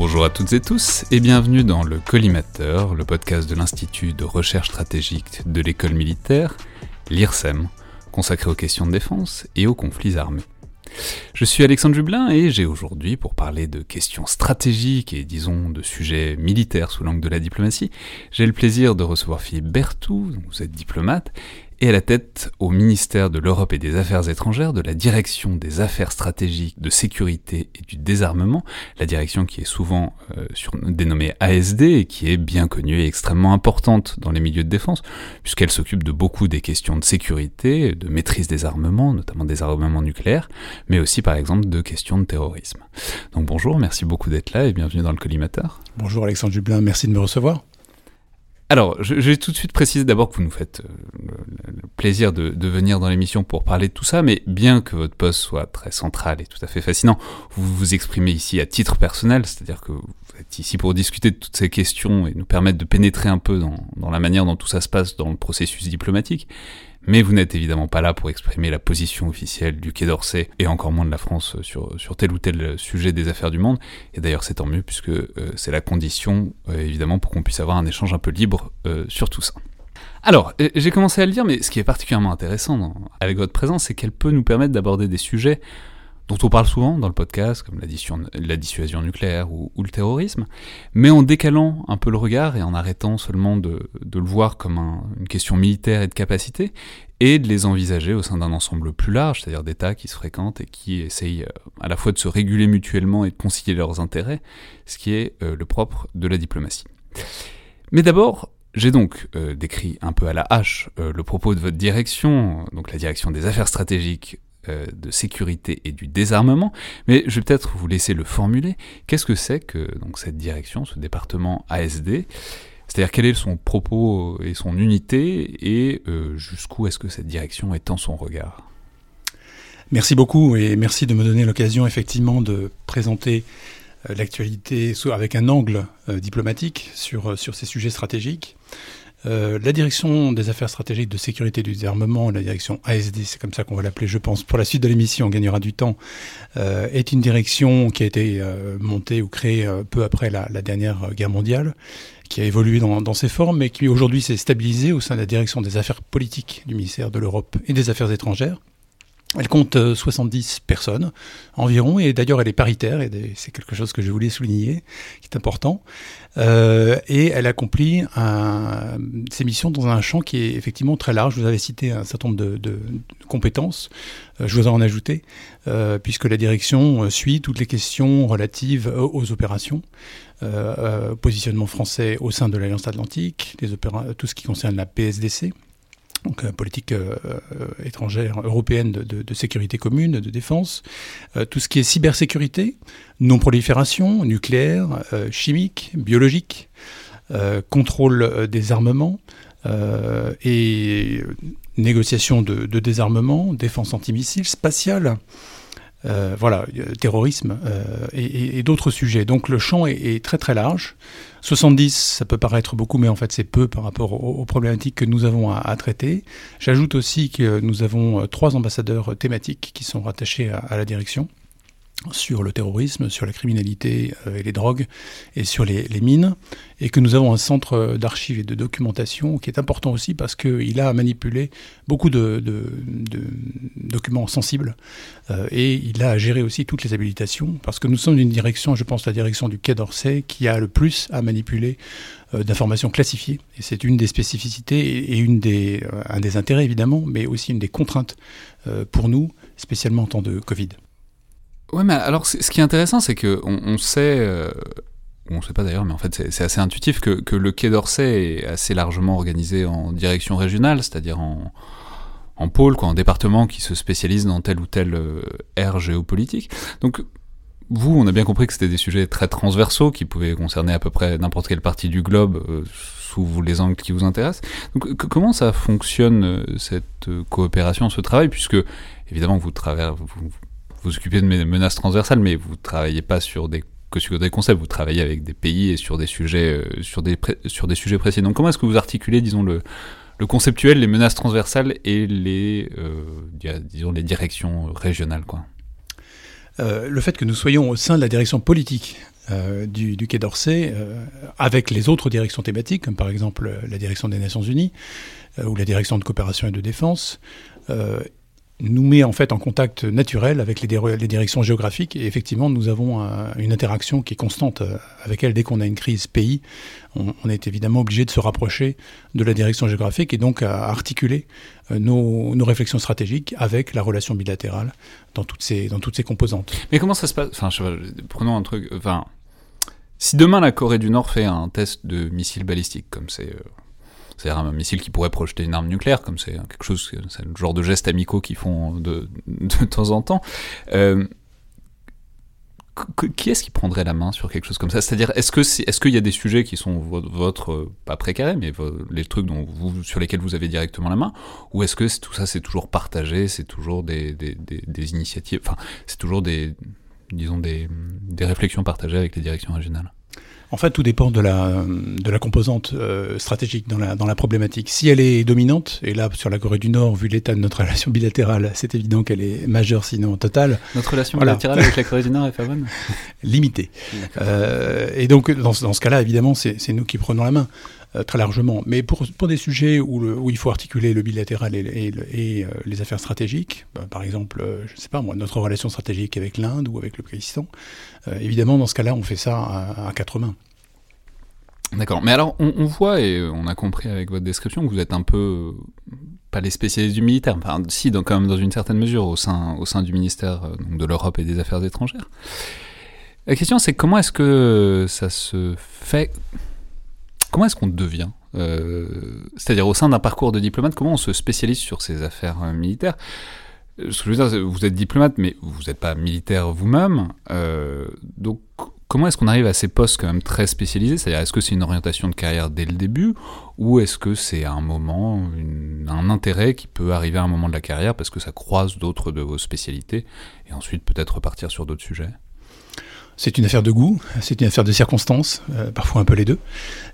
Bonjour à toutes et tous et bienvenue dans le Collimateur, le podcast de l'Institut de recherche stratégique de l'école militaire, l'IRSEM, consacré aux questions de défense et aux conflits armés. Je suis Alexandre Jublin et j'ai aujourd'hui, pour parler de questions stratégiques et disons de sujets militaires sous l'angle de la diplomatie, j'ai le plaisir de recevoir Philippe Berthoud, vous êtes diplomate, et à la tête au ministère de l'Europe et des Affaires étrangères de la direction des affaires stratégiques, de sécurité et du désarmement, la direction qui est souvent dénommée ASD et qui est bien connue et extrêmement importante dans les milieux de défense, puisqu'elle s'occupe de beaucoup des questions de sécurité, de maîtrise des armements, notamment des armements nucléaires, mais aussi par exemple de questions de terrorisme. Donc bonjour, merci beaucoup d'être là et bienvenue dans le Collimateur. Bonjour Alexandre Jublin, merci de me recevoir. Alors, je vais tout de suite préciser d'abord que vous nous faites le plaisir de venir dans l'émission pour parler de tout ça, mais bien que votre poste soit très central et tout à fait fascinant, vous vous exprimez ici à titre personnel, c'est-à-dire que vous êtes ici pour discuter de toutes ces questions et nous permettre de pénétrer un peu dans la manière dont tout ça se passe dans le processus diplomatique. Mais vous n'êtes évidemment pas là pour exprimer la position officielle du Quai d'Orsay, et encore moins de la France sur tel ou tel sujet des affaires du monde. Et d'ailleurs c'est tant mieux, puisque c'est la condition, évidemment, pour qu'on puisse avoir un échange un peu libre sur tout ça. Alors, j'ai commencé à le dire, mais ce qui est particulièrement intéressant avec votre présence, c'est qu'elle peut nous permettre d'aborder des sujets dont on parle souvent dans le podcast, comme la dissuasion nucléaire ou le terrorisme, mais en décalant un peu le regard et en arrêtant seulement de le voir comme une question militaire et de capacité, et de les envisager au sein d'un ensemble plus large, c'est-à-dire d'États qui se fréquentent et qui essayent à la fois de se réguler mutuellement et de concilier leurs intérêts, ce qui est le propre de la diplomatie. Mais d'abord, j'ai donc décrit un peu à la hache le propos de votre direction, donc la direction des affaires stratégiques, de sécurité et du désarmement, mais je vais peut-être vous laisser le formuler. Qu'est-ce que c'est que donc, cette direction, ce département ASD ? C'est-à-dire quel est son propos et son unité, et jusqu'où est-ce que cette direction étend son regard ? Merci beaucoup et merci de me donner l'occasion effectivement de présenter l'actualité avec un angle diplomatique sur ces sujets stratégiques. La direction des affaires stratégiques de sécurité et du désarmement, la direction ASD, c'est comme ça qu'on va l'appeler, je pense, pour la suite de l'émission, on gagnera du temps, est une direction qui a été montée ou créée peu après la dernière guerre mondiale, qui a évolué dans ses formes, mais qui aujourd'hui s'est stabilisée au sein de la direction des affaires politiques du ministère de l'Europe et des Affaires étrangères. Elle compte 70 personnes environ, et d'ailleurs elle est paritaire, et c'est quelque chose que je voulais souligner, qui est important. Et elle accomplit ses missions dans un champ qui est effectivement très large. Vous avez cité un certain nombre de compétences, je vous en ajouter, puisque la direction suit toutes les questions relatives aux opérations, positionnement français au sein de l'Alliance Atlantique, tout ce qui concerne la PSDC, donc politique étrangère européenne de sécurité commune, de défense, tout ce qui est cybersécurité, non-prolifération, nucléaire, chimique, biologique, contrôle des armements et négociation de désarmement, défense antimissile, spatiale, terrorisme et d'autres sujets. Donc le champ est très très large. 70, ça peut paraître beaucoup, mais en fait c'est peu par rapport aux problématiques que nous avons à traiter. J'ajoute aussi que nous avons 3 ambassadeurs thématiques qui sont rattachés à la direction, sur le terrorisme, sur la criminalité et les drogues, et sur les mines, et que nous avons un centre d'archives et de documentation qui est important aussi parce qu'il a manipulé beaucoup de documents sensibles, et il a à gérer aussi toutes les habilitations, parce que nous sommes une direction, je pense la direction du Quai d'Orsay, qui a le plus à manipuler d'informations classifiées, et c'est une des spécificités et un des intérêts évidemment, mais aussi une des contraintes pour nous, spécialement en temps de Covid. Ouais, mais alors ce qui est intéressant, c'est qu'on sait, ou on sait pas d'ailleurs, mais en fait c'est assez intuitif que le Quai d'Orsay est assez largement organisé en direction régionale, c'est-à-dire en pôle, en département qui se spécialise dans telle ou telle aire géopolitique. Donc vous, on a bien compris que c'était des sujets très transversaux qui pouvaient concerner à peu près n'importe quelle partie du globe sous les angles qui vous intéressent. Donc comment ça fonctionne cette coopération, ce travail, puisque évidemment vous vous occupez de menaces transversales, mais vous travaillez pas sur des concepts, vous travaillez avec des pays et sur des sujets, sur des sujets précis. Donc comment est-ce que vous articulez, disons, le conceptuel, les menaces transversales et les directions régionales, quoi ? Le fait que nous soyons au sein de la direction politique du Quai d'Orsay, avec les autres directions thématiques, comme par exemple la direction des Nations Unies ou la direction de coopération et de défense, nous met en fait en contact naturel avec les directions géographiques. Et effectivement, nous avons une interaction qui est constante avec elles. Dès qu'on a une crise pays, on est évidemment obligé de se rapprocher de la direction géographique et donc à articuler nos réflexions stratégiques avec la relation bilatérale dans toutes ses composantes. Mais comment ça se passe ? Prenons un truc... si demain la Corée du Nord fait un test de missile balistique, comme c'est-à-dire un missile qui pourrait projeter une arme nucléaire, comme c'est quelque chose, c'est le genre de gestes amicaux qu'ils font de temps en temps. Qui est-ce qui prendrait la main sur quelque chose comme ça ? C'est-à-dire, est-ce qu'il y a des sujets qui sont pas précarés, mais les trucs sur lesquels vous avez directement la main ? Ou est-ce que tout ça, c'est toujours partagé, c'est toujours des initiatives, enfin, c'est toujours des réflexions partagées avec les directions régionales ? En fait, tout dépend de la composante stratégique dans la problématique. Si elle est dominante, et là, sur la Corée du Nord, vu l'état de notre relation bilatérale, c'est évident qu'elle est majeure, sinon totale. Notre relation bilatérale avec la Corée du Nord est pas bonne ? Limitée. Et donc, dans ce cas-là, évidemment, c'est nous qui prenons la main. Très largement. Mais pour des sujets où il faut articuler le bilatéral et les affaires stratégiques, par exemple, je sais pas moi, notre relation stratégique avec l'Inde ou avec le Pakistan, évidemment, dans ce cas-là, on fait ça à quatre mains. D'accord. Mais alors, on voit, et on a compris avec votre description, que vous êtes un peu, pas les spécialistes du militaire, enfin, si, quand même dans une certaine mesure, au sein du ministère donc de l'Europe et des Affaires étrangères. La question, c'est comment est-ce que ça se fait ? Comment est-ce qu'on devient c'est-à-dire au sein d'un parcours de diplomate, comment on se spécialise sur ces affaires militaires ? Ce que je veux dire, vous êtes diplomate, mais vous n'êtes pas militaire vous-même. Donc, comment est-ce qu'on arrive à ces postes quand même très spécialisés ? C'est-à-dire, est-ce que c'est une orientation de carrière dès le début ? Ou est-ce que c'est un moment, un intérêt qui peut arriver à un moment de la carrière parce que ça croise d'autres de vos spécialités et ensuite peut-être repartir sur d'autres sujets ? C'est une affaire de goût, c'est une affaire de circonstances, parfois un peu les deux.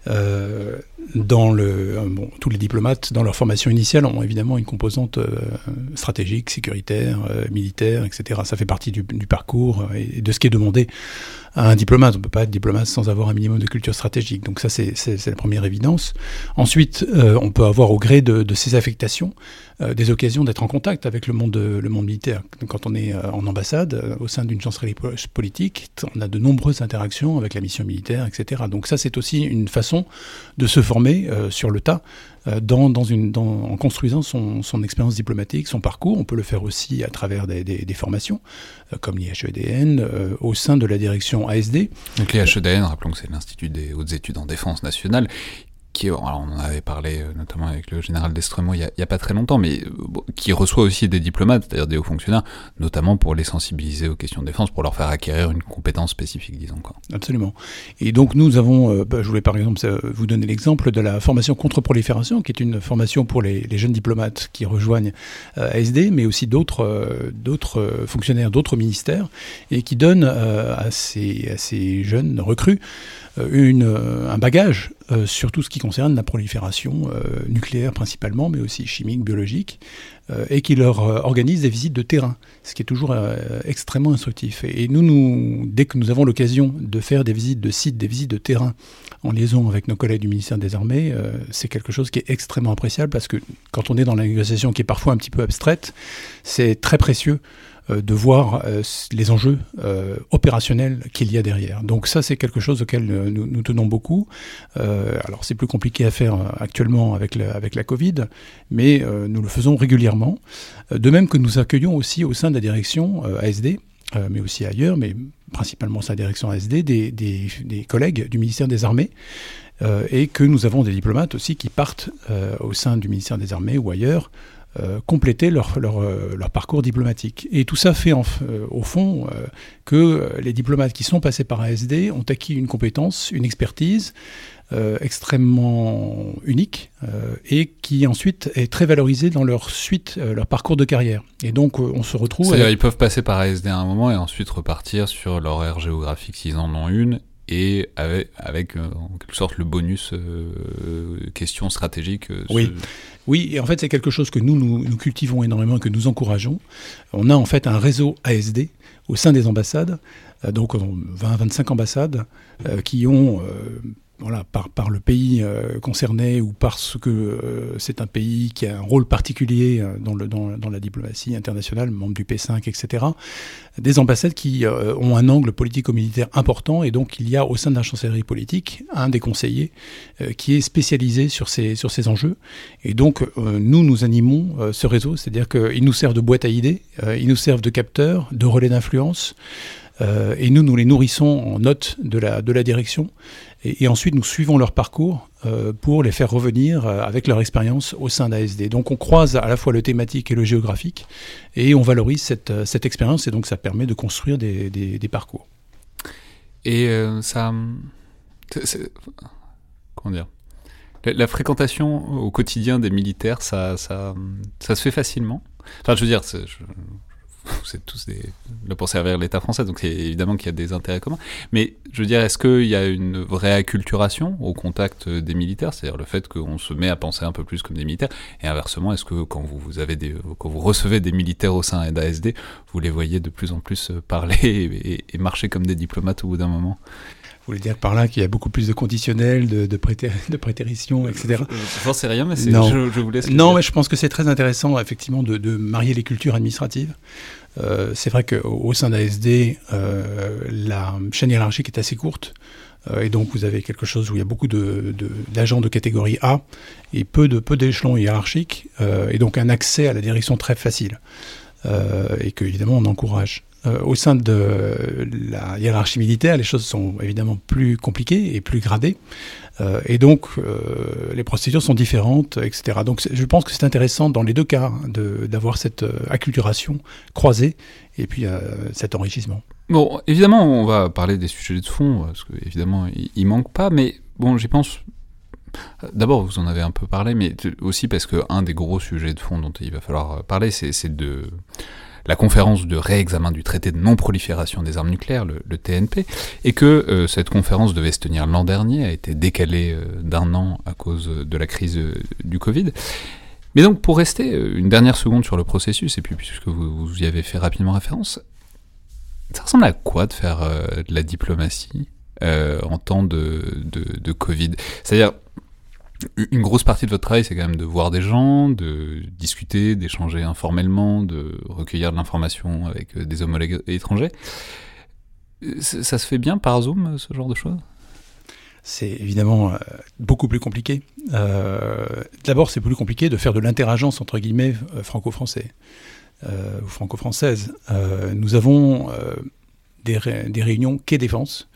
Tous les diplomates, dans leur formation initiale, ont évidemment une composante stratégique, sécuritaire, militaire, etc. Ça fait partie du parcours et de ce qui est demandé à un diplomate. On ne peut pas être diplomate sans avoir un minimum de culture stratégique. Donc ça, c'est la première évidence. Ensuite, on peut avoir au gré de ces affectations des occasions d'être en contact avec le monde militaire. Quand on est en ambassade, au sein d'une chancellerie politique, on a de nombreuses interactions avec la mission militaire, etc. Donc ça, c'est aussi une façon de se former sur le tas en construisant son expérience diplomatique, son parcours. On peut le faire aussi à travers des formations, comme l'IHEDN, au sein de la direction ASD. Donc l'IHEDN, rappelons que c'est l'Institut des hautes études en défense nationale, alors on en avait parlé notamment avec le général Destremo il y a pas très longtemps, mais qui reçoit aussi des diplomates, c'est-à-dire des hauts fonctionnaires, notamment pour les sensibiliser aux questions de défense, pour leur faire acquérir une compétence spécifique, disons. Absolument. Et donc nous avons, je voulais par exemple vous donner l'exemple de la formation contre-prolifération, qui est une formation pour les jeunes diplomates qui rejoignent ASD, mais aussi d'autres fonctionnaires, d'autres ministères, et qui donne à ces jeunes recrues un bagage sur tout ce qui concerne la prolifération nucléaire principalement, mais aussi chimique, biologique, et qui leur organise des visites de terrain, ce qui est toujours extrêmement instructif. Et dès que nous avons l'occasion de faire des visites de sites, des visites de terrain en liaison avec nos collègues du ministère des Armées, c'est quelque chose qui est extrêmement appréciable, parce que quand on est dans la négociation qui est parfois un petit peu abstraite, c'est très précieux de voir les enjeux opérationnels qu'il y a derrière. Donc ça, c'est quelque chose auquel nous tenons beaucoup. Alors c'est plus compliqué à faire actuellement avec la Covid, mais nous le faisons régulièrement. De même que nous accueillons aussi au sein de la direction ASD, mais aussi ailleurs, mais principalement sa direction ASD, des collègues du ministère des Armées, et que nous avons des diplomates aussi qui partent au sein du ministère des Armées ou ailleurs, compléter leur parcours diplomatique. Et tout ça fait au fond que les diplomates qui sont passés par ASD ont acquis une compétence, une expertise extrêmement unique et qui ensuite est très valorisée dans leur parcours de carrière. Et donc on se retrouve... C'est-à-dire ils peuvent passer par ASD à un moment et ensuite repartir sur leur aire géographique s'ils en ont une, et avec en quelque sorte le bonus question stratégique. Oui, et en fait c'est quelque chose que nous cultivons énormément et que nous encourageons. On a en fait un réseau ASD au sein des ambassades, donc 20-25 ambassades qui ont... par le pays concerné ou parce que c'est un pays qui a un rôle particulier dans la diplomatie internationale, membre du P5, etc. Des ambassades qui ont un angle politico-militaire important, et donc il y a au sein de la chancellerie politique un des conseillers qui est spécialisé sur ces enjeux. Et donc nous animons ce réseau, c'est-à-dire qu'ils nous servent de boîte à idées, ils nous servent de capteurs, de relais d'influence. Et nous les nourrissons en notes de la direction, et ensuite nous suivons leur parcours pour les faire revenir avec leur expérience au sein d'ASD. Donc on croise à la fois le thématique et le géographique, et on valorise cette expérience, et donc ça permet de construire des parcours. Et comment dire, la fréquentation au quotidien des militaires, ça se fait facilement. Enfin, je veux dire, vous êtes tous là pour servir l'État français, donc c'est évidemment qu'il y a des intérêts communs. Mais je veux dire, est-ce qu'il y a une vraie acculturation au contact des militaires, c'est-à-dire le fait qu'on se met à penser un peu plus comme des militaires, et inversement, est-ce que quand vous recevez des militaires au sein d'ASD, vous les voyez de plus en plus parler et marcher comme des diplomates au bout d'un moment ? Vous voulez dire par là qu'il y a beaucoup plus de conditionnels, de prétéritions, etc. J'en sais rien, mais je vous laisse. Non, mais je pense que c'est très intéressant, effectivement, de marier les cultures administratives. C'est vrai qu'au sein d'ASD, la chaîne hiérarchique est assez courte. Et donc, vous avez quelque chose où il y a beaucoup d'agents de catégorie A et peu d'échelons hiérarchiques. Et donc, un accès à la direction très facile. Et qu'évidemment, on encourage. Au sein de la hiérarchie militaire, les choses sont évidemment plus compliquées et plus gradées. Et donc, les procédures sont différentes, etc. Donc, je pense que c'est intéressant dans les deux cas d'avoir cette acculturation croisée et puis cet enrichissement. Bon, évidemment, on va parler des sujets de fond, parce qu'évidemment, il manque pas, mais bon, j'y pense... D'abord, vous en avez un peu parlé, mais aussi parce qu'un des gros sujets de fond dont il va falloir parler, c'est de... la conférence de réexamen du traité de non-prolifération des armes nucléaires, le TNP, et que cette conférence devait se tenir l'an dernier, a été décalée d'1 an à cause de la crise du Covid. Mais donc, pour rester une dernière seconde sur le processus, et puis puisque vous y avez fait rapidement référence, ça ressemble à quoi de faire de la diplomatie en temps de Covid ? C'est-à-dire, une grosse partie de votre travail, c'est quand même de voir des gens, de discuter, d'échanger informellement, de recueillir de l'information avec des homologues étrangers. Ça se fait bien par Zoom, ce genre de choses ? C'est évidemment beaucoup plus compliqué. D'abord, c'est plus compliqué de faire de l'interagence, entre guillemets, franco-français ou franco-française. Nous avons des réunions Quai Défense,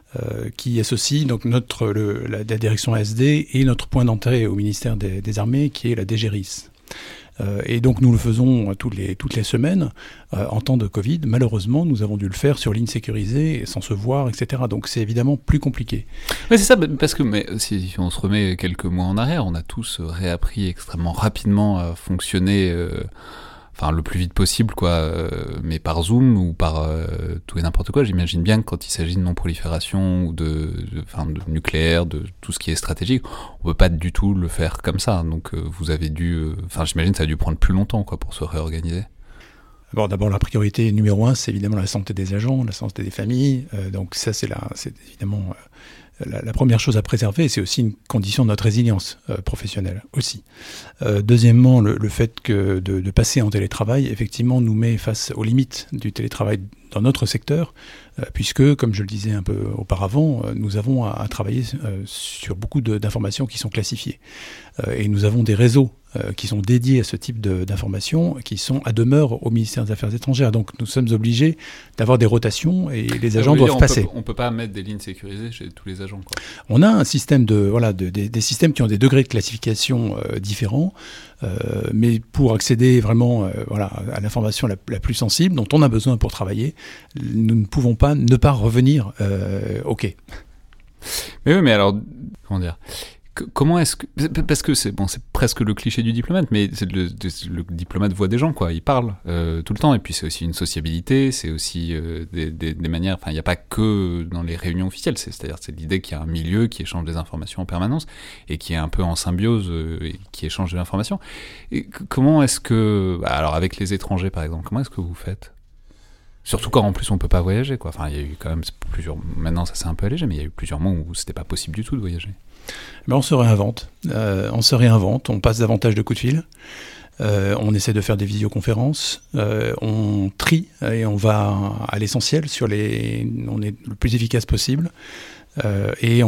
qui associe donc la direction ASD et notre point d'entrée au ministère des Armées, qui est la DGRIS. Et donc nous le faisons toutes les semaines. En temps de Covid, malheureusement, nous avons dû le faire sur ligne sécurisée, sans se voir, etc. Donc c'est évidemment plus compliqué. Mais c'est ça, parce que si on se remet quelques mois en arrière, on a tous réappris extrêmement rapidement à fonctionner... Enfin, le plus vite possible, quoi, mais par Zoom ou par tout et n'importe quoi. J'imagine bien que quand il s'agit de non-prolifération ou de nucléaire, de tout ce qui est stratégique, on peut pas du tout le faire comme ça. Donc, vous avez j'imagine que ça a dû prendre plus longtemps, quoi, pour se réorganiser. Bon, d'abord, la priorité numéro 1, c'est évidemment la santé des agents, la santé des familles. Donc ça, c'est évidemment la première chose à préserver. C'est aussi une condition de notre résilience professionnelle aussi. Deuxièmement, le fait que de passer en télétravail, effectivement, nous met face aux limites du télétravail dans notre secteur, puisque, comme je le disais un peu auparavant, nous avons à travailler sur beaucoup d'informations qui sont classifiées. Et nous avons des réseaux qui sont dédiés à ce type d'informations, qui sont à demeure au ministère des Affaires étrangères. Donc nous sommes obligés d'avoir des rotations et les agents doivent passer. On peut pas mettre des lignes sécurisées chez tous les agents, quoi. On a un système des systèmes qui ont des degrés de classification différents, mais pour accéder vraiment à l'information la plus sensible, dont on a besoin pour travailler, nous ne pouvons pas ne pas revenir au quai. Mais oui, mais alors, comment dire ? Comment est-ce que... Parce que c'est presque le cliché du diplomate, mais le diplomate voit des gens, quoi. Il parle tout le temps, et puis c'est aussi une sociabilité, c'est aussi des manières... Enfin, il n'y a pas que dans les réunions officielles, c'est-à-dire c'est l'idée qu'il y a un milieu qui échange des informations en permanence, et qui est un peu en symbiose, et qui échange de l'information. Et comment est-ce que... alors avec les étrangers, par exemple, comment est-ce que vous faites ? Surtout quand en plus on peut pas voyager, quoi. Enfin, il y a eu quand même plusieurs... Maintenant ça s'est un peu allégé, mais il y a eu plusieurs mois où c'était pas possible du tout de voyager. On se réinvente. On passe davantage de coups de fil. On essaie de faire des visioconférences. On trie et on va à l'essentiel. On est le plus efficace possible. Et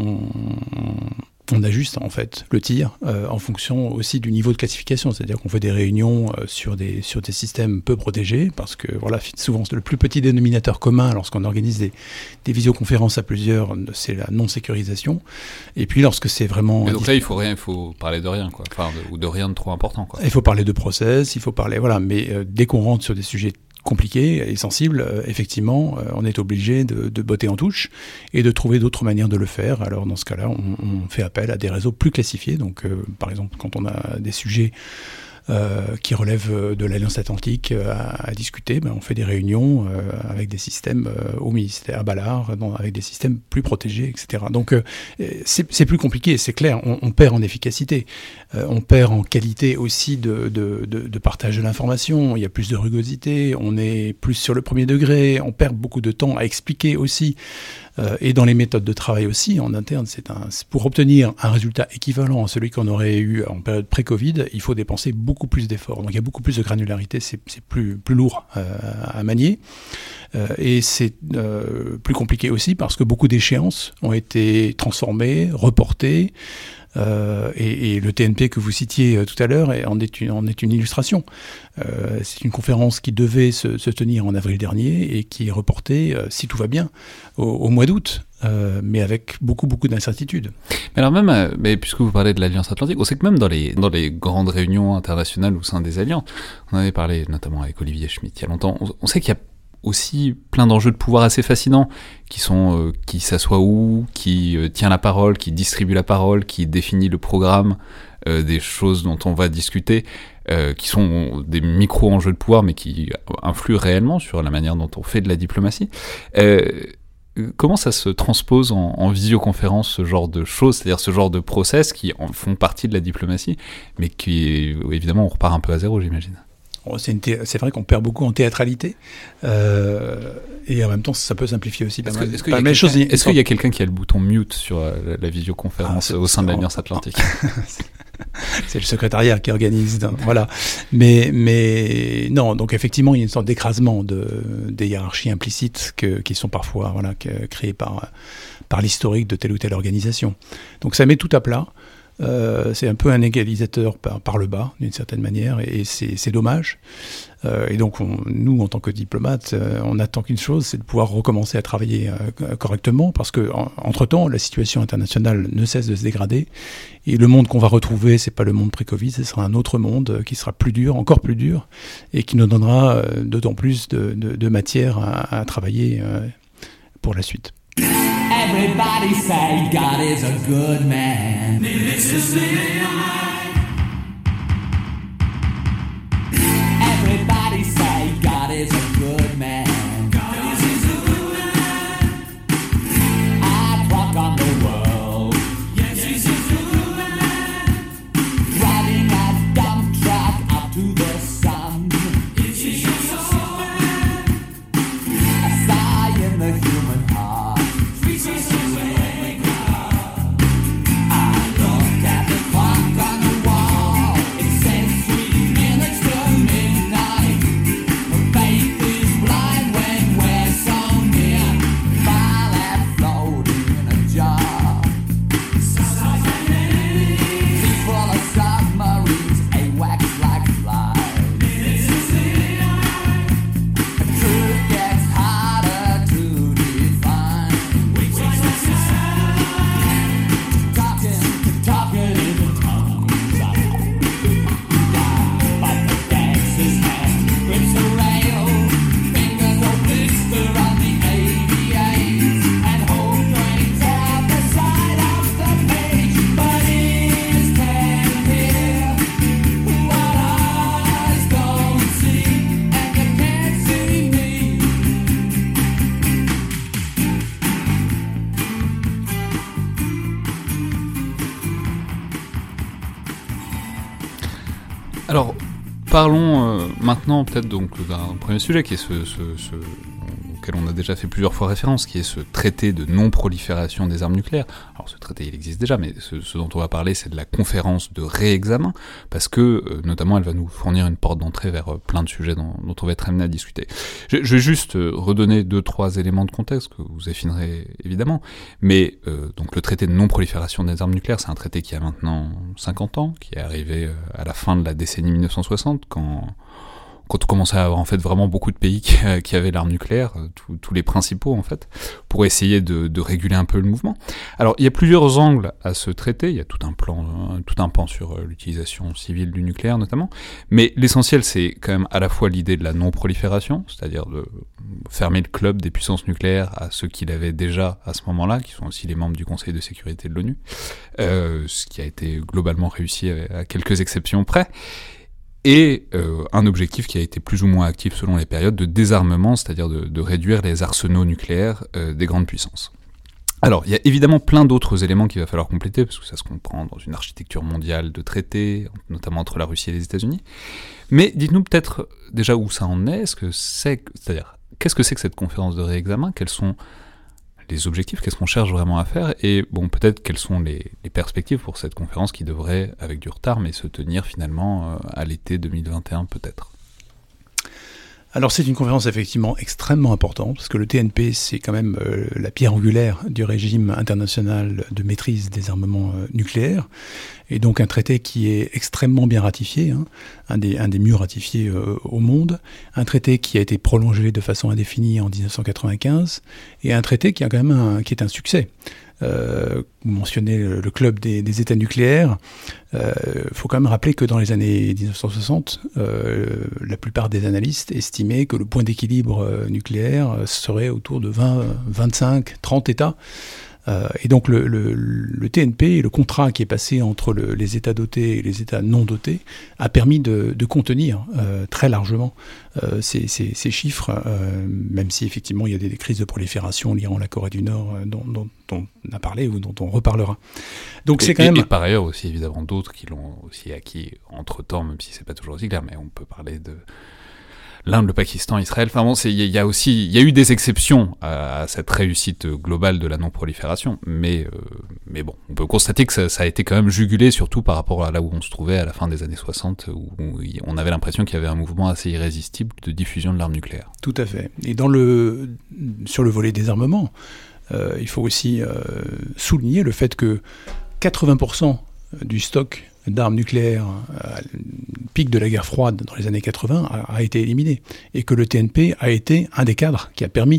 on ajuste en fait le tir en fonction aussi du niveau de classification, c'est-à-dire qu'on fait des réunions sur des systèmes peu protégés, parce que voilà, souvent le plus petit dénominateur commun lorsqu'on organise des visioconférences à plusieurs, c'est la non-sécurisation. Et puis lorsque c'est vraiment... Et donc là il faut parler de rien, quoi. Enfin, ou de rien de trop important, quoi. Il faut parler de process, il faut parler, voilà, mais dès qu'on rentre sur des sujets compliqué et sensible, effectivement, on est obligé de botter en touche et de trouver d'autres manières de le faire. Alors dans ce cas-là, on fait appel à des réseaux plus classifiés. Donc par exemple, quand on a des sujets qui relèvent de l'Alliance Atlantique à discuter, on fait des réunions avec des systèmes au ministère, à Ballard, avec des systèmes plus protégés, etc. Donc c'est plus compliqué, c'est clair, on perd en efficacité, on perd en qualité aussi de partage de l'information, il y a plus de rugosité, on est plus sur le premier degré, on perd beaucoup de temps à expliquer aussi. Et dans les méthodes de travail aussi, en interne, c'est pour obtenir un résultat équivalent à celui qu'on aurait eu en période pré-Covid, il faut dépenser beaucoup plus d'efforts. Donc il y a beaucoup plus de granularité, c'est plus lourd à manier. Et c'est plus compliqué aussi parce que beaucoup d'échéances ont été transformées, reportées. Et le TNP que vous citiez tout à l'heure en est une illustration. C'est une conférence qui devait se tenir en avril dernier et qui est reportée, si tout va bien, au mois d'août, mais avec beaucoup d'incertitudes. Mais alors même, puisque vous parlez de l'Alliance Atlantique, on sait que même dans les grandes réunions internationales au sein des alliances, on en avait parlé notamment avec Olivier Schmitt il y a longtemps, on sait qu'il y a aussi plein d'enjeux de pouvoir assez fascinants, qui sont qui s'assoit où, qui tient la parole, qui distribue la parole, qui définit le programme des choses dont on va discuter, qui sont des micro-enjeux de pouvoir, mais qui influent réellement sur la manière dont on fait de la diplomatie. Comment ça se transpose en visioconférence, ce genre de choses, c'est-à-dire ce genre de process qui font partie de la diplomatie, mais qui, évidemment, on repart un peu à zéro, j'imagine. C'est vrai qu'on perd beaucoup en théâtralité, et en même temps ça peut simplifier aussi pas mal. Est-ce qu'il y a quelqu'un qui a le bouton mute sur la visioconférence au sein de l'Alliance Atlantique? C'est le secrétariat qui organise, voilà. Mais non, donc effectivement il y a une sorte d'écrasement des hiérarchies implicites qui sont parfois créées par l'historique de telle ou telle organisation. Donc ça met tout à plat. C'est un peu un égalisateur par le bas, d'une certaine manière, et c'est dommage. Et donc, nous, en tant que diplomates, on attend qu'une chose, c'est de pouvoir recommencer à travailler correctement, parce que entre-temps, la situation internationale ne cesse de se dégrader, et le monde qu'on va retrouver, c'est pas le monde pré-Covid, ce sera un autre monde qui sera plus dur, encore plus dur, et qui nous donnera d'autant plus de matière à travailler pour la suite. Everybody say God is a good man. Everybody say God is a good man. I walk on the world. Yes, he's a good man. Driving a dump truck up to the sun. Is he a good man? A sigh in the human heart. I look at the clock on the Alors, parlons maintenant peut-être donc d'un premier sujet qui est ce auquel on a déjà fait plusieurs fois référence, qui est ce traité de non-prolifération des armes nucléaires. Alors ce traité il existe déjà, mais ce dont on va parler c'est de la conférence de réexamen, parce que notamment elle va nous fournir une porte d'entrée vers plein de sujets dont on va être amené à discuter. Je vais juste redonner 2-3 éléments de contexte que vous affinerez évidemment, mais donc le traité de non-prolifération des armes nucléaires, c'est un traité qui a maintenant 50 ans, qui est arrivé à la fin de la décennie 1960, quand on commençait à avoir en fait vraiment beaucoup de pays qui avaient l'arme nucléaire, tous les principaux en fait, pour essayer de réguler un peu le mouvement. Alors il y a plusieurs angles à ce traité, il y a tout un pan sur l'utilisation civile du nucléaire notamment, mais l'essentiel c'est quand même à la fois l'idée de la non-prolifération, c'est-à-dire de fermer le club des puissances nucléaires à ceux qui l'avaient déjà à ce moment-là, qui sont aussi les membres du Conseil de sécurité de l'ONU, ce qui a été globalement réussi à quelques exceptions près, et un objectif qui a été plus ou moins actif selon les périodes de désarmement, c'est-à-dire de réduire les arsenaux nucléaires des grandes puissances. Alors, il y a évidemment plein d'autres éléments qu'il va falloir compléter, parce que ça se comprend dans une architecture mondiale de traités, notamment entre la Russie et les États-Unis. Mais dites-nous peut-être déjà où ça en est, c'est-à-dire qu'est-ce que c'est que cette conférence de réexamen, quels sont les objectifs, qu'est-ce qu'on cherche vraiment à faire, et bon, peut-être quelles sont les perspectives pour cette conférence qui devrait, avec du retard, mais se tenir finalement à l'été 2021 peut-être. Alors c'est une conférence effectivement extrêmement importante, parce que le TNP c'est quand même la pierre angulaire du régime international de maîtrise des armements nucléaires, et donc un traité qui est extrêmement bien ratifié, un des mieux ratifiés au monde, un traité qui a été prolongé de façon indéfinie en 1995, et un traité qui a quand même qui est un succès. Vous mentionnez le club des États nucléaires. Faut quand même rappeler que dans les années 1960, la plupart des analystes estimaient que le point d'équilibre nucléaire serait autour de 20, 25, 30 États. Et donc le TNP, le contrat qui est passé entre les États dotés et les États non dotés, a permis de contenir très largement ces chiffres, même si effectivement il y a des crises de prolifération, l'Iran, la Corée du Nord, dont on a parlé ou dont on reparlera. Donc c'est quand même... Et par ailleurs aussi évidemment d'autres qui l'ont aussi acquis entre-temps, même si c'est pas toujours aussi clair, mais on peut parler de l'Inde, le Pakistan, Israël, enfin bon, il y a eu des exceptions à cette réussite globale de la non-prolifération, mais bon, on peut constater que ça a été quand même jugulé, surtout par rapport à là où on se trouvait à la fin des années 60, où on avait l'impression qu'il y avait un mouvement assez irrésistible de diffusion de l'arme nucléaire. Tout à fait. Et sur le volet désarmement, il faut aussi souligner le fait que 80% du stock d'armes nucléaires à pic de la guerre froide dans les années 80 a été éliminé, et que le TNP a été un des cadres qui a permis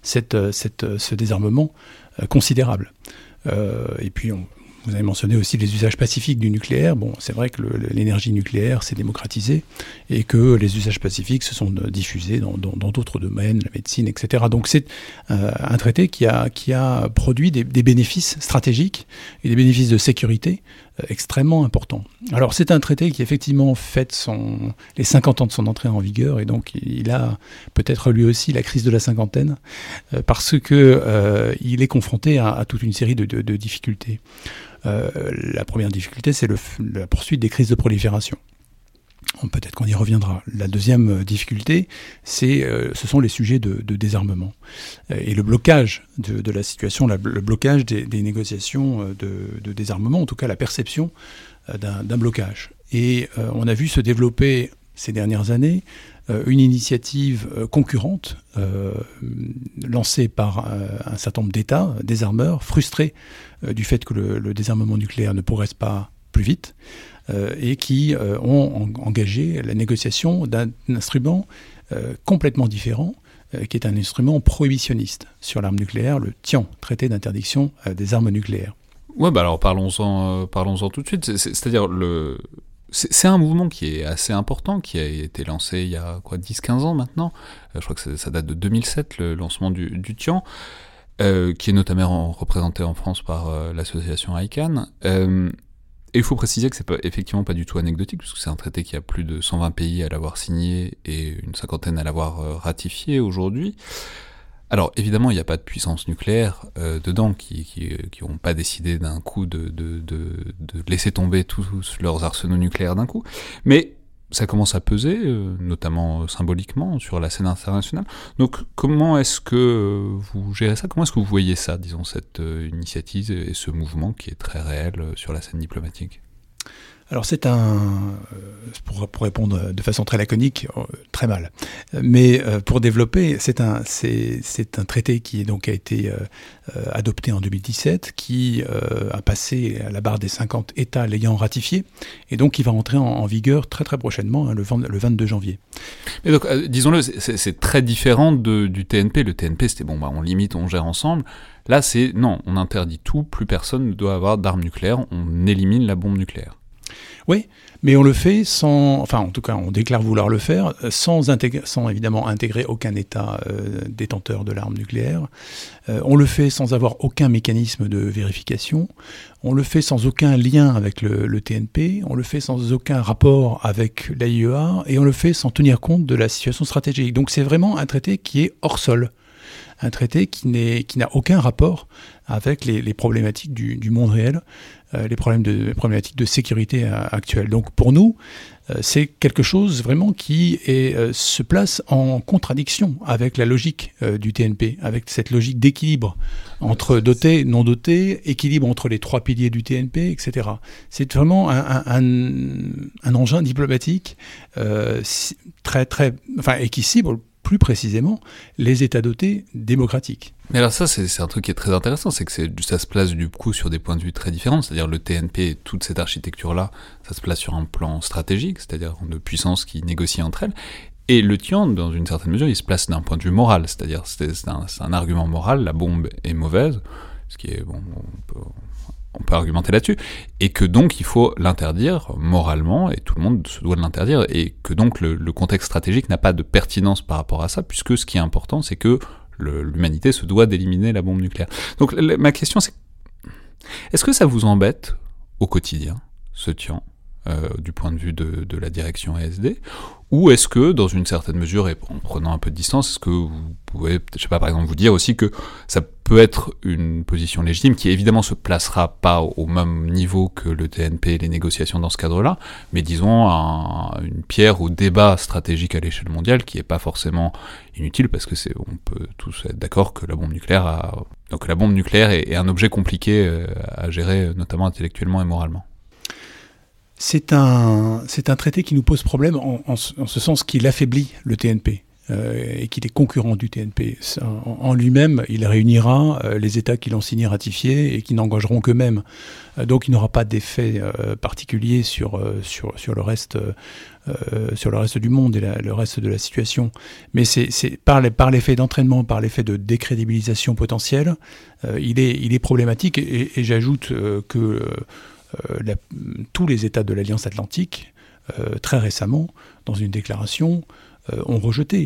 ce désarmement considérable. Et puis vous avez mentionné aussi les usages pacifiques du nucléaire. Bon, c'est vrai que l'énergie nucléaire s'est démocratisée et que les usages pacifiques se sont diffusés dans d'autres domaines, la médecine, etc. Donc c'est un traité qui a produit des bénéfices stratégiques et des bénéfices de sécurité extrêmement importants. Alors c'est un traité qui effectivement fête les 50 ans de son entrée en vigueur, et donc il a peut-être lui aussi la crise de la cinquantaine, parce que il est confronté à toute une série de difficultés. La première difficulté, c'est la poursuite des crises de prolifération. Peut-être qu'on y reviendra. La deuxième difficulté, ce sont les sujets de désarmement. Et le blocage de la situation, le blocage des négociations de désarmement, en tout cas la perception d'un blocage. Et on a vu se développer ces dernières années une initiative concurrente lancée par un certain nombre d'États, désarmeurs, frustrés du fait que le désarmement nucléaire ne progresse pas plus vite, et qui ont engagé la négociation d'un instrument complètement différent, qui est un instrument prohibitionniste sur l'arme nucléaire, le TIAN, traité d'interdiction des armes nucléaires. Ouais, bah alors parlons-en tout de suite. C'est-à-dire c'est un mouvement qui est assez important, qui a été lancé il y a 10-15 ans maintenant. Je crois que ça date de 2007, le lancement du TIAN, qui est notamment représenté en France par l'association ICANN. Et il faut préciser que c'est effectivement pas du tout anecdotique, puisque c'est un traité qui a plus de 120 pays à l'avoir signé et une cinquantaine à l'avoir ratifié aujourd'hui. Alors évidemment, il n'y a pas de puissance nucléaire dedans qui n'ont pas décidé d'un coup de laisser tomber tous leurs arsenaux nucléaires d'un coup, mais ça commence à peser, notamment symboliquement, sur la scène internationale. Donc comment est-ce que vous gérez ça ? Comment est-ce que vous voyez ça, disons, cette initiative et ce mouvement qui est très réel sur la scène diplomatique ? Alors c'est pour répondre de façon très laconique, très mal. Mais pour développer, c'est un traité qui donc a été adopté en 2017, qui a passé à la barre des 50 États l'ayant ratifié, et donc qui va entrer en vigueur très très prochainement, le 22 janvier. Et donc, disons-le, c'est très différent du TNP. Le TNP, c'était on limite, on gère ensemble. Là, non, on interdit tout, plus personne ne doit avoir d'armes nucléaires, on élimine la bombe nucléaire. Oui, mais on le fait en tout cas, on déclare vouloir le faire sans évidemment intégrer aucun État détenteur de l'arme nucléaire. On le fait sans avoir aucun mécanisme de vérification. On le fait sans aucun lien avec le TNP. On le fait sans aucun rapport avec l'AIEA. Et on le fait sans tenir compte de la situation stratégique. Donc c'est vraiment un traité qui est hors sol. Un traité qui n'a aucun rapport avec les problématiques du monde réel, les problématiques de sécurité actuelles. Donc pour nous, c'est quelque chose vraiment qui se place en contradiction avec la logique du TNP, avec cette logique d'équilibre entre dotés, non dotés, équilibre entre les trois piliers du TNP, etc. C'est vraiment un engin diplomatique et qui cible plus précisément les États dotés démocratiques. Mais alors ça, c'est un truc qui est très intéressant, c'est que ça se place du coup sur des points de vue très différents, c'est-à-dire le TNP et toute cette architecture-là, ça se place sur un plan stratégique, c'est-à-dire de puissances qui négocient entre elles, et le TIAN, dans une certaine mesure, il se place d'un point de vue moral, c'est-à-dire c'est un argument moral, la bombe est mauvaise, ce qui est, on peut argumenter là-dessus, et que donc il faut l'interdire moralement, et tout le monde se doit de l'interdire, et que donc le contexte stratégique n'a pas de pertinence par rapport à ça, puisque ce qui est important, c'est que l'humanité se doit d'éliminer la bombe nucléaire. Donc ma question c'est, est-ce que ça vous embête au quotidien, ce TIAN, du point de vue de la direction ASD, ou est-ce que, dans une certaine mesure, et en prenant un peu de distance, est-ce que vous pouvez, je sais pas, par exemple, vous dire aussi que ça peut être une position légitime qui évidemment se placera pas au même niveau que le TNP et les négociations dans ce cadre-là, mais disons une pierre au débat stratégique à l'échelle mondiale qui est pas forcément inutile parce que on peut tous être d'accord que la bombe nucléaire est un objet compliqué à gérer, notamment intellectuellement et moralement. C'est un traité qui nous pose problème en ce sens qu'il affaiblit le TNP et qu'il est concurrent du TNP. En lui-même, il réunira les États qui l'ont signé, ratifié et qui n'engageront qu'eux-mêmes. Donc il n'aura pas d'effet particulier sur le reste du monde et le reste de la situation. Mais c'est par l'effet d'entraînement, par l'effet de décrédibilisation potentielle, il est problématique et j'ajoute que tous les États de l'Alliance Atlantique, très récemment, dans une déclaration, ont rejeté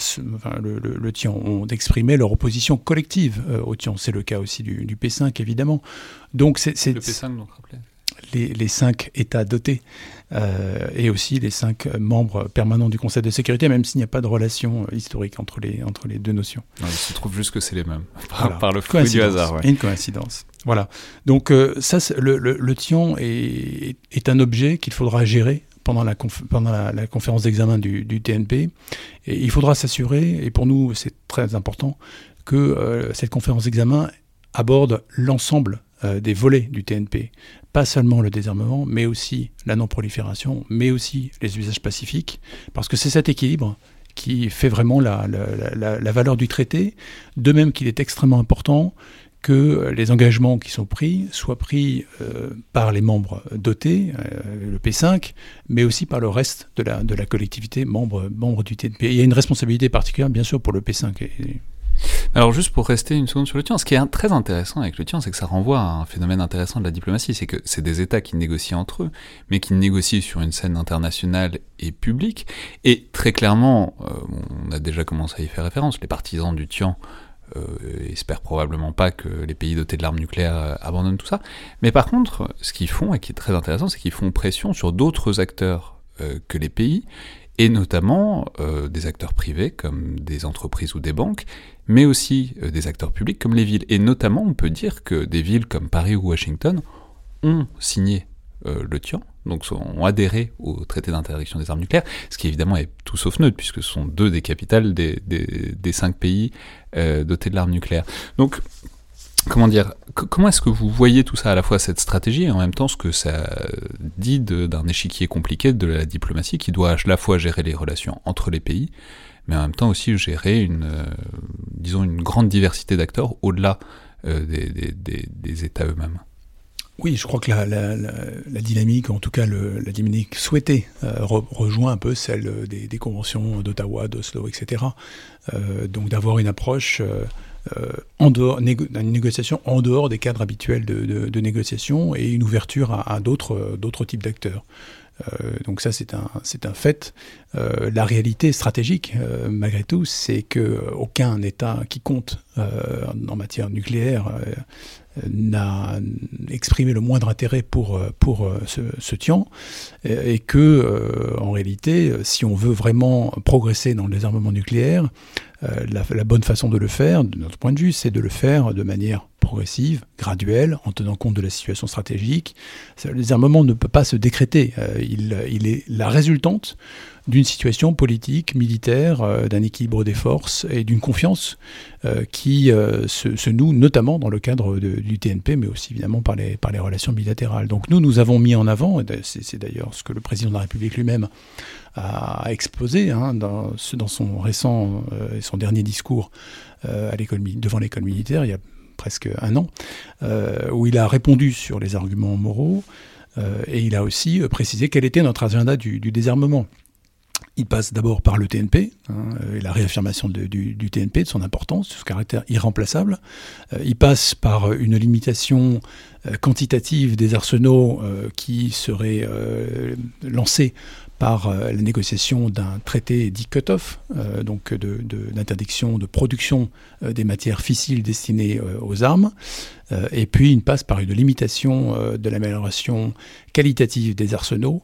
le TIAN, ont exprimé leur opposition collective au TIAN. C'est le cas aussi du P5, évidemment. Donc le P5, donc rappelez. Les 5 États dotés et aussi les 5 membres permanents du Conseil de sécurité, même s'il n'y a pas de relation historique entre les deux notions. Non, il se trouve juste que c'est les mêmes, par le fruit du hasard. Ouais. Et une coïncidence. Voilà. Donc le TIAN est un objet qu'il faudra gérer pendant la conférence d'examen du TNP. Et il faudra s'assurer, et pour nous c'est très important, que cette conférence d'examen aborde l'ensemble des volets du TNP. Pas seulement le désarmement, mais aussi la non-prolifération, mais aussi les usages pacifiques, parce que c'est cet équilibre qui fait vraiment la valeur du traité, de même qu'il est extrêmement important que les engagements qui sont pris soient pris par les membres dotés, le P5, mais aussi par le reste de la collectivité membre du TNP. Et il y a une responsabilité particulière, bien sûr, pour le P5. Alors juste pour rester une seconde sur le TIAN, ce qui est très intéressant avec le TIAN, c'est que ça renvoie à un phénomène intéressant de la diplomatie, c'est que c'est des États qui négocient entre eux, mais qui négocient sur une scène internationale et publique, et très clairement, on a déjà commencé à y faire référence, les partisans du TIAN espèrent probablement pas que les pays dotés de l'arme nucléaire abandonnent tout ça, mais par contre, ce qu'ils font, et qui est très intéressant, c'est qu'ils font pression sur d'autres acteurs que les pays, et notamment des acteurs privés comme des entreprises ou des banques, mais aussi des acteurs publics comme les villes. Et notamment, on peut dire que des villes comme Paris ou Washington ont signé le TIAN, donc ont adhéré au traité d'interdiction des armes nucléaires, ce qui évidemment est tout sauf neutre, puisque ce sont 2 des capitales des 5 pays dotés de l'arme nucléaire. Donc, comment dire, comment est-ce que vous voyez tout ça, à la fois cette stratégie et en même temps ce que ça dit d'un échiquier compliqué de la diplomatie qui doit à la fois gérer les relations entre les pays, mais en même temps aussi gérer une grande diversité d'acteurs au-delà des États eux-mêmes? Oui, je crois que la dynamique, en tout cas la dynamique souhaitée, rejoint un peu celle des conventions d'Ottawa, d'Oslo, etc. Donc d'avoir une approche en dehors, une négociation en dehors des cadres habituels de négociation et une ouverture à d'autres types d'acteurs. Donc ça, c'est un fait. La réalité stratégique, malgré tout, c'est qu'aucun État qui compte en matière nucléaire n'a exprimé le moindre intérêt pour ce TIAN, et que, en réalité, si on veut vraiment progresser dans le désarmement nucléaire, la bonne façon de le faire, de notre point de vue, c'est de le faire de manière progressive, graduelle, en tenant compte de la situation stratégique. Le désarmement ne peut pas se décréter. Il est la résultante d'une situation politique, militaire, d'un équilibre des forces et d'une confiance qui se noue notamment dans le cadre du TNP, mais aussi évidemment par les relations bilatérales. Donc nous avons mis en avant, et c'est d'ailleurs ce que le président de la République lui-même a exposé dans son récent et son dernier discours devant l'école militaire, il y a presque un an, où il a répondu sur les arguments moraux, et il a aussi précisé quel était notre agenda du désarmement. Il passe d'abord par le TNP, et la réaffirmation du TNP, de son importance, de son caractère irremplaçable. Il passe par une limitation quantitative des arsenaux qui serait lancée par la négociation d'un traité dit cut-off, donc d'interdiction de production des matières fissiles destinées aux armes. Et puis il passe par une limitation de l'amélioration qualitative des arsenaux,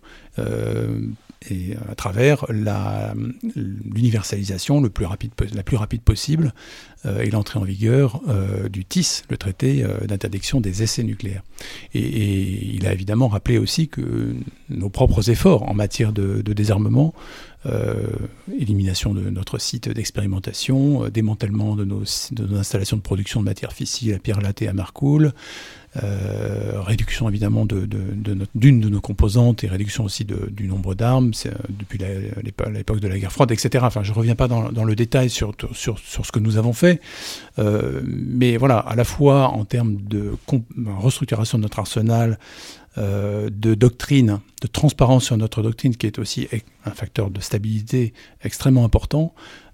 et à travers l'universalisation la plus rapide possible et l'entrée en vigueur du TIS, le traité d'interdiction des essais nucléaires. Et il a évidemment rappelé aussi que nos propres efforts en matière de désarmement, élimination de notre site d'expérimentation, démantèlement de nos installations de production de matières fissiles à Pierrelatte et à Marcoule, réduction évidemment d'une de nos composantes et réduction aussi du nombre d'armes depuis l'époque de la guerre froide, etc. Enfin, je ne reviens pas dans le détail sur ce que nous avons fait, mais voilà, à la fois en termes de restructuration de notre arsenal, de doctrine, de transparence sur notre doctrine, qui est aussi un facteur de stabilité extrêmement important.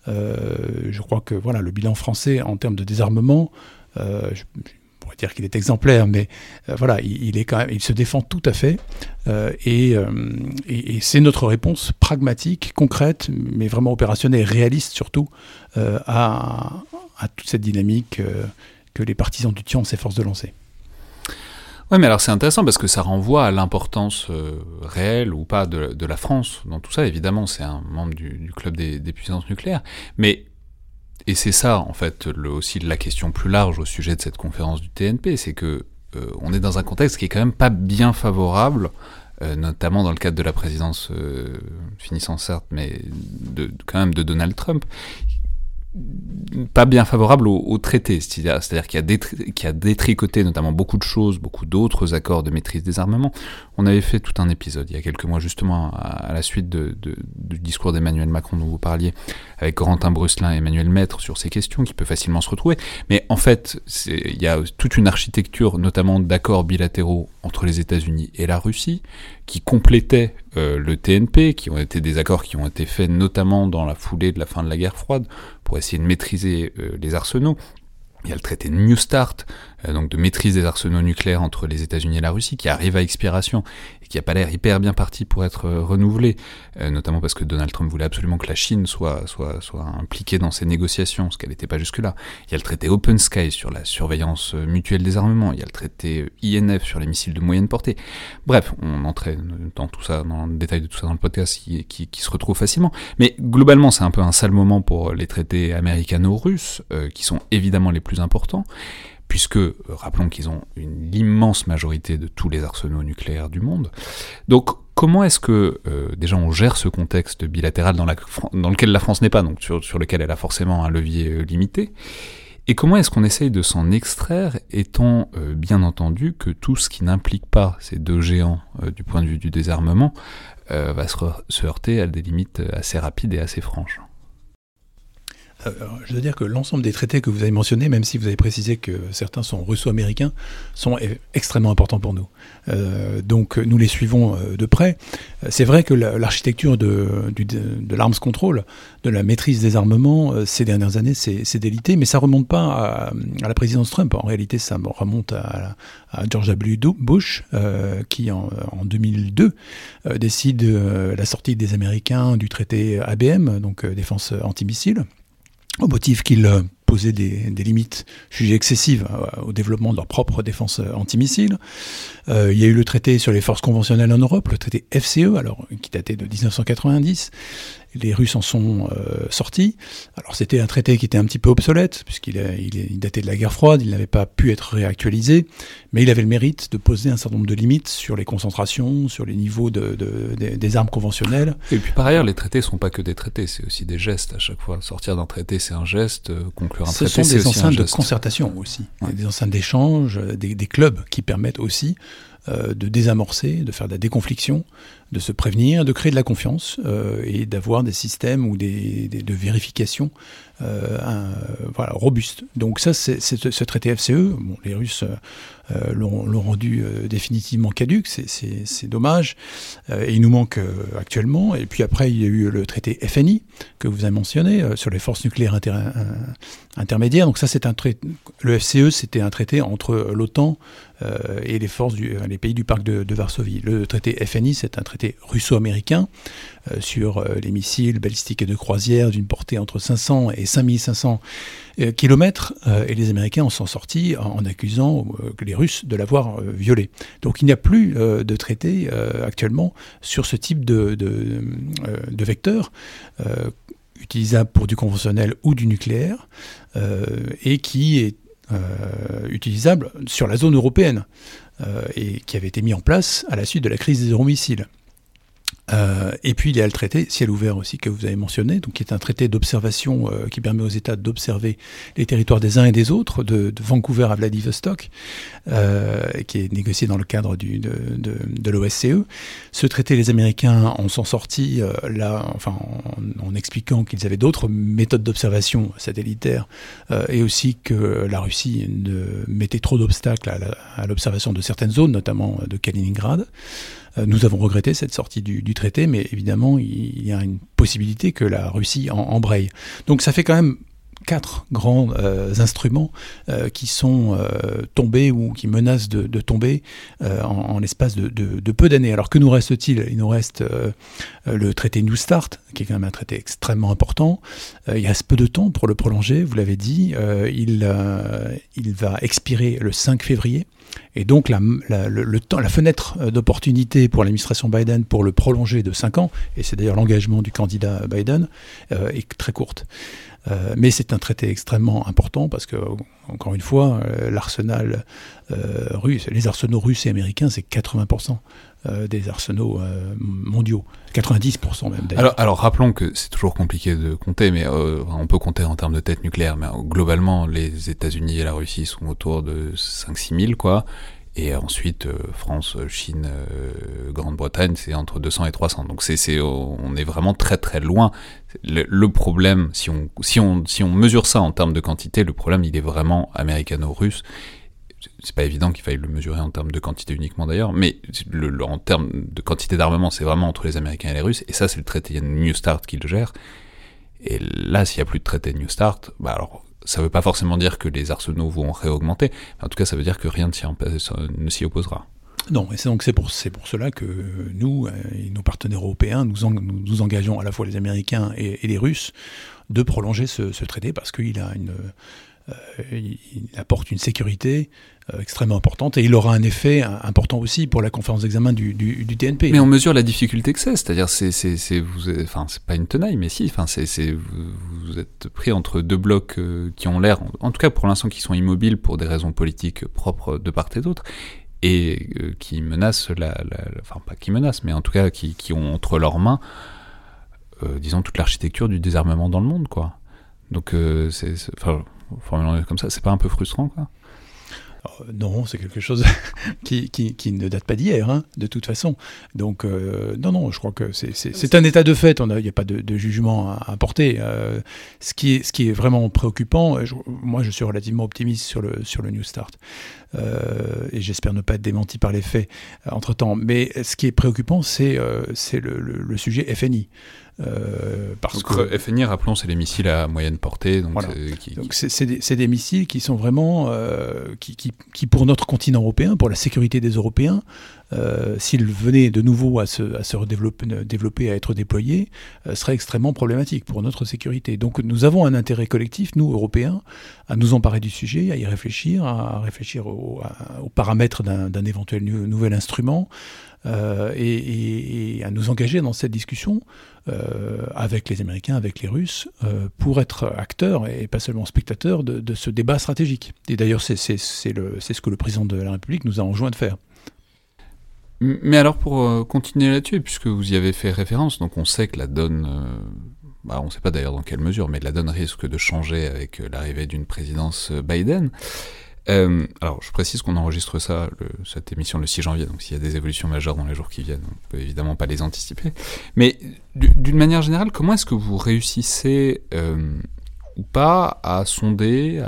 Je crois que voilà, le bilan français en termes de désarmement, je pourrais dire qu'il est exemplaire, mais voilà, il se défend tout à fait, et c'est notre réponse pragmatique, concrète, mais vraiment opérationnelle et réaliste surtout à toute cette dynamique que les partisans du TIAN s'efforcent de lancer. Oui, mais alors c'est intéressant parce que ça renvoie à l'importance réelle ou pas de la France dans tout ça. Évidemment, c'est un membre du club des puissances nucléaires, mais et c'est ça, en fait, aussi la question plus large au sujet de cette conférence du TNP, c'est que on est dans un contexte qui est quand même pas bien favorable, notamment dans le cadre de la présidence finissant certes, mais quand même de Donald Trump, pas bien favorable au traité, c'est-à-dire qu'il y a détricoté notamment beaucoup de choses, beaucoup d'autres accords de maîtrise des armements. On avait fait tout un épisode il y a quelques mois justement à la suite du discours d'Emmanuel Macron dont vous parliez, avec Corentin Brusselin et Emmanuel Maître sur ces questions qui peut facilement se retrouver. Mais en fait, il y a toute une architecture notamment d'accords bilatéraux entre les États-Unis et la Russie qui complétaient le TNP, qui ont été des accords qui ont été faits notamment dans la foulée de la fin de la guerre froide pour essayer de maîtriser les arsenaux. Il y a le traité de New Start, donc de maîtrise des arsenaux nucléaires entre les États-Unis et la Russie, qui arrive à expiration et qui n'a pas l'air hyper bien parti pour être renouvelé, notamment parce que Donald Trump voulait absolument que la Chine soit impliquée dans ces négociations, ce qu'elle n'était pas jusque-là. Il y a le traité Open Sky sur la surveillance mutuelle des armements, il y a le traité INF sur les missiles de moyenne portée. Bref, on entrait dans tout ça, dans le détail de tout ça dans le podcast qui se retrouve facilement. Mais globalement, c'est un peu un sale moment pour les traités américano-russes, qui sont évidemment les plus importants. puisque, rappelons qu'ils ont l'immense majorité de tous les arsenaux nucléaires du monde. Donc, comment est-ce que, déjà, on gère ce contexte bilatéral dans lequel la France n'est pas, donc sur lequel elle a forcément un levier limité? Et comment est-ce qu'on essaye de s'en extraire, étant bien entendu que tout ce qui n'implique pas ces deux géants du point de vue du désarmement va se heurter à des limites assez rapides et assez franches? Je veux dire que l'ensemble des traités que vous avez mentionnés, même si vous avez précisé que certains sont russo-américains, sont extrêmement importants pour nous. Donc nous les suivons de près. C'est vrai que l'architecture de l'arms control, de la maîtrise des armements, ces dernières années, c'est délité, mais ça ne remonte pas à la présidence Trump. En réalité, ça remonte à George W. Bush, qui en 2002 décide la sortie des Américains du traité ABM, donc défense antimissile, au motif qu'il posait des limites jugées excessives au développement de leur propre défense antimissile. Il y a eu le traité sur les forces conventionnelles en Europe, le traité FCE, alors, qui datait de 1990. Les Russes en sont sortis. Alors c'était un traité qui était un petit peu obsolète, puisqu'il datait de la guerre froide, il n'avait pas pu être réactualisé, mais il avait le mérite de poser un certain nombre de limites sur les concentrations, sur les niveaux des armes conventionnelles. Et puis par ailleurs, les traités ne sont pas que des traités, c'est aussi des gestes à chaque fois. Sortir d'un traité, c'est un geste, conclure un traité, c'est aussi un geste. Ce sont des enceintes de concertation aussi, ouais. Des enceintes d'échange, des clubs qui permettent aussi de désamorcer, de faire de la déconfliction, de se prévenir, de créer de la confiance et d'avoir des systèmes ou de vérification robustes. Donc ça, c'est ce traité FCE. Bon, les Russes l'ont rendu définitivement caduc, c'est dommage. Et il nous manque actuellement. Et puis après, il y a eu le traité FNI que vous avez mentionné sur les forces nucléaires intermédiaires. Donc ça, le FCE, c'était un traité entre l'OTAN et les pays du parc de Varsovie. Le traité FNI, c'est un traité russo-américain sur les missiles balistiques et de croisière d'une portée entre 500 et 5500 kilomètres, et les Américains en sont sortis en accusant les Russes de l'avoir violé. Donc il n'y a plus de traité actuellement sur ce type de vecteur utilisable pour du conventionnel ou du nucléaire, et qui est utilisable sur la zone européenne, et qui avait été mis en place à la suite de la crise des euromissiles. Et puis il y a le traité ciel ouvert aussi que vous avez mentionné, donc qui est un traité d'observation qui permet aux États d'observer les territoires des uns et des autres, de Vancouver à Vladivostok, qui est négocié dans le cadre de l'OSCE. Ce traité, les Américains en sont sortis en expliquant qu'ils avaient d'autres méthodes d'observation satellitaire, et aussi que la Russie mettait trop d'obstacles à l'observation de certaines zones, notamment de Kaliningrad. Nous avons regretté cette sortie du traité, mais évidemment, il y a une possibilité que la Russie embraye. Donc ça fait quand même 4 grands instruments qui sont tombés ou qui menacent de tomber en l'espace de peu d'années. Alors que nous reste-t-il ? Il nous reste le traité New Start, qui est quand même un traité extrêmement important. Il reste peu de temps pour le prolonger, vous l'avez dit. Il va expirer le 5 février. Et donc la fenêtre d'opportunité pour l'administration Biden pour le prolonger de 5 ans, et c'est d'ailleurs l'engagement du candidat Biden, est très courte. Mais c'est un traité extrêmement important parce que, encore une fois, l'arsenal russe, les arsenaux russes et américains, c'est 80% des arsenaux mondiaux. 90% même d'ailleurs. Alors rappelons que c'est toujours compliqué de compter, mais on peut compter en termes de têtes nucléaires, mais globalement, les États-Unis et la Russie sont autour de 5-6 000, quoi. Et ensuite, France, Chine, Grande-Bretagne, c'est entre 200 et 300. Donc on est vraiment très très loin. Le problème, si on mesure ça en termes de quantité, le problème, il est vraiment américano-russe. C'est pas évident qu'il faille le mesurer en termes de quantité uniquement d'ailleurs, mais en termes de quantité d'armement, c'est vraiment entre les Américains et les Russes. Et ça, c'est le traité New Start qui le gère. Et là, s'il n'y a plus de traité New Start, alors ça ne veut pas forcément dire que les arsenaux vont réaugmenter, mais en tout cas ça veut dire que rien ne s'y opposera. Non, et c'est pour cela que nous et nos partenaires européens, nous engageons à la fois les Américains et les Russes de prolonger ce traité, parce qu'il a il apporte une sécurité extrêmement importante et il aura un effet important aussi pour la conférence d'examen du TNP. Mais on mesure la difficulté que c'est-à-dire c'est pas une tenaille, mais si, vous êtes pris entre deux blocs qui ont l'air, en tout cas pour l'instant, qui sont immobiles pour des raisons politiques propres de part et d'autre, et qui menacent pas qui menacent, mais en tout cas qui ont entre leurs mains, disons, toute l'architecture du désarmement dans le monde, quoi. Donc formulant comme ça, c'est pas un peu frustrant, quoi? Non, c'est quelque chose qui ne date pas d'hier, de toute façon. Donc, non, je crois que c'est un état de fait. Il n'y a pas de jugement à porter. Ce qui est vraiment préoccupant, moi je suis relativement optimiste sur le New Start. Et j'espère ne pas être démenti par les faits entre-temps. Mais ce qui est préoccupant, c'est le sujet FNI. Parce que FNI, rappelons, c'est les missiles à moyenne portée. Donc, voilà. Donc c'est des missiles qui sont vraiment qui pour notre continent européen, pour la sécurité des Européens, s'ils venaient de nouveau à se redévelopper, à être déployés, serait extrêmement problématique pour notre sécurité. Donc nous avons un intérêt collectif, nous Européens, à nous emparer du sujet, à y réfléchir, à réfléchir aux paramètres d'un éventuel nouvel instrument. Et à nous engager dans cette discussion avec les Américains, avec les Russes, pour être acteurs et pas seulement spectateurs de ce débat stratégique. Et d'ailleurs, c'est ce que le président de la République nous a enjoint de faire. Mais alors, pour continuer là-dessus, puisque vous y avez fait référence, donc on sait que la donne... on ne sait pas d'ailleurs dans quelle mesure, mais la donne risque de changer avec l'arrivée d'une présidence Biden. Alors, je précise qu'on enregistre cette émission le 6 janvier, donc s'il y a des évolutions majeures dans les jours qui viennent, on ne peut évidemment pas les anticiper. Mais d'une manière générale, comment est-ce que vous réussissez ou pas à sonder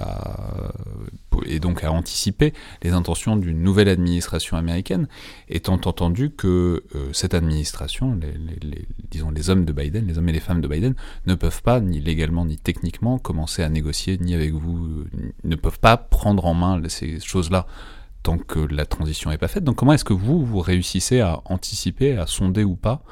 et donc à anticiper les intentions d'une nouvelle administration américaine, étant entendu que cette administration, disons les hommes de Biden, les hommes et les femmes de Biden, ne peuvent pas, ni légalement ni techniquement, commencer à négocier, ni avec vous, ne peuvent pas prendre en main ces choses-là tant que la transition n'est pas faite. Donc comment est-ce que vous réussissez à anticiper, à sonder ou pas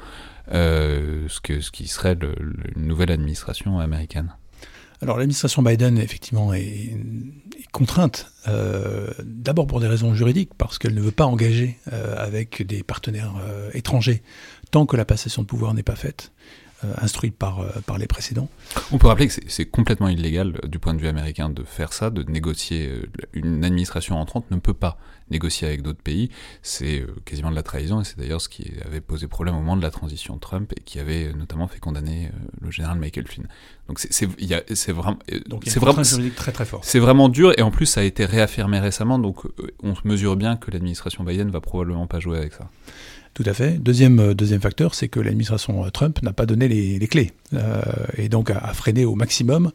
ce qui serait une nouvelle administration américaine ? Alors l'administration Biden, effectivement, est contrainte, d'abord pour des raisons juridiques, parce qu'elle ne veut pas engager avec des partenaires étrangers tant que la passation de pouvoir n'est pas faite, instruite par les précédents. On peut rappeler que c'est complètement illégal du point de vue américain de faire ça, de négocier. Une administration entrante ne peut pas négocier avec d'autres pays. C'est quasiment de la trahison, et c'est d'ailleurs ce qui avait posé problème au moment de la transition Trump et qui avait notamment fait condamner le général Michael Flynn. Donc c'est vraiment... Donc il y a une contrainte juridique très très forte. C'est vraiment dur, et en plus ça a été réaffirmé récemment, donc on mesure bien que l'administration Biden va probablement pas jouer avec ça. Tout à fait. Deuxième facteur, c'est que l'administration Trump n'a pas donné les clés et donc a freiné au maximum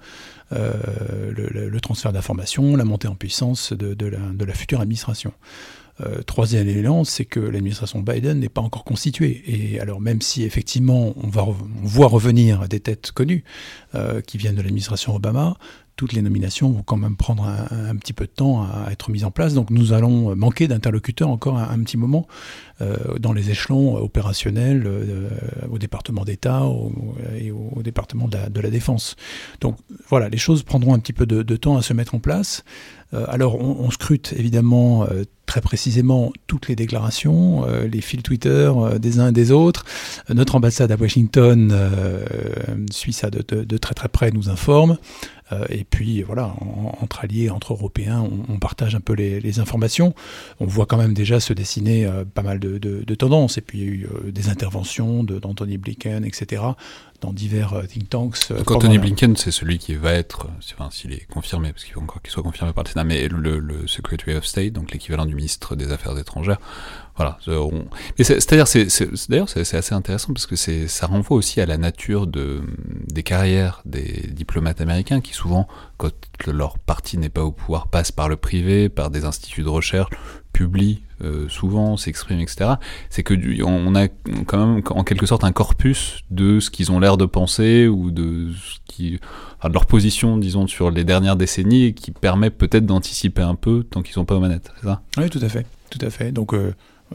le transfert d'informations, la montée en puissance de la future administration. Troisième élément, c'est que l'administration Biden n'est pas encore constituée. Et alors même si effectivement on voit revenir des têtes connues qui viennent de l'administration Obama, toutes les nominations vont quand même prendre un petit peu de temps à être mises en place. Donc nous allons manquer d'interlocuteurs encore un petit moment dans les échelons opérationnels, au département d'État et au département de la Défense. Donc voilà, les choses prendront un petit peu de temps à se mettre en place. Alors on scrute évidemment très précisément toutes les déclarations, les fils Twitter des uns et des autres. Notre ambassade à Washington suit ça de très très près, nous informe. Et puis voilà, entre alliés, entre Européens, on partage un peu les informations. On voit quand même déjà se dessiner pas mal de tendances. Et puis il y a eu des interventions d'Anthony Blinken, etc., dans divers think tanks. Donc Anthony Blinken, c'est celui qui va être, s'il est confirmé, parce qu'il faut encore qu'il soit confirmé par le Sénat, mais le Secretary of State, donc l'équivalent du ministre des Affaires étrangères. Voilà. Mais c'est assez intéressant parce que ça renvoie aussi à la nature des carrières des diplomates américains qui souvent, quand leur parti n'est pas au pouvoir, passent par le privé, par des instituts de recherche, publient souvent, s'expriment, etc. C'est que on a quand même en quelque sorte un corpus de ce qu'ils ont l'air de penser ou de leur position, disons, sur les dernières décennies, qui permet peut-être d'anticiper un peu tant qu'ils sont pas aux manettes, c'est ça ? Oui, tout à fait. Donc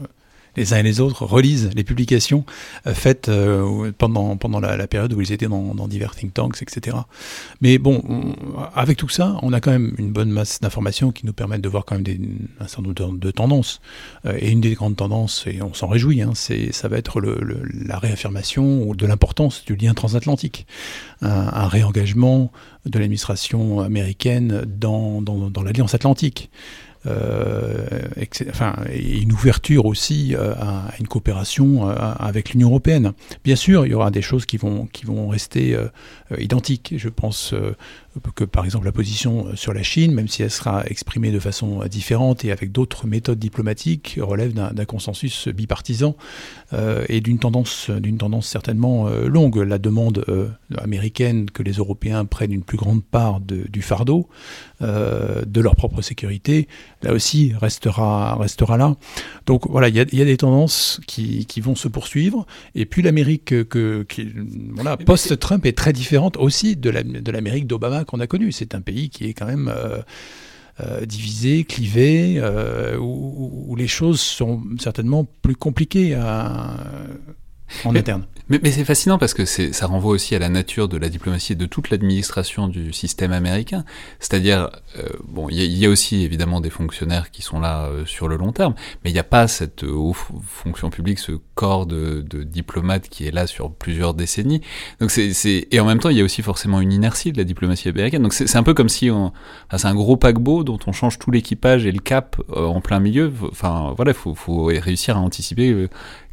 les uns et les autres relisent les publications faites pendant la période où ils étaient dans divers think tanks, etc. Mais bon, avec tout ça, on a quand même une bonne masse d'informations qui nous permettent de voir quand même un certain nombre de tendances. Et une des grandes tendances, et on s'en réjouit, ça va être la réaffirmation de l'importance du lien transatlantique. Un réengagement de l'administration américaine dans l'Alliance Atlantique. Et une ouverture aussi à une coopération avec l'Union européenne. Bien sûr, il y aura des choses qui vont rester identiques. Je pense que par exemple la position sur la Chine, même si elle sera exprimée de façon différente et avec d'autres méthodes diplomatiques, relève d'un consensus bipartisan et d'une tendance certainement longue. La demande américaine que les Européens prennent une plus grande part du fardeau de leur propre sécurité, là aussi restera là. Donc voilà, il y a des tendances qui vont se poursuivre. Et puis l'Amérique post-Trump est très différente aussi de l'Amérique d'Obama qu'on a connue. C'est un pays qui est quand même divisé, clivé, où les choses sont certainement plus compliquées en interne. Mais c'est fascinant parce que ça renvoie aussi à la nature de la diplomatie et de toute l'administration du système américain. C'est-à-dire, il y a aussi évidemment des fonctionnaires qui sont là sur le long terme, mais il n'y a pas cette haute fonction publique, ce corps de diplomates qui est là sur plusieurs décennies. Donc et en même temps, il y a aussi forcément une inertie de la diplomatie américaine. Donc c'est un peu comme si c'est un gros paquebot dont on change tout l'équipage et le cap en plein milieu. Enfin voilà, faut réussir à anticiper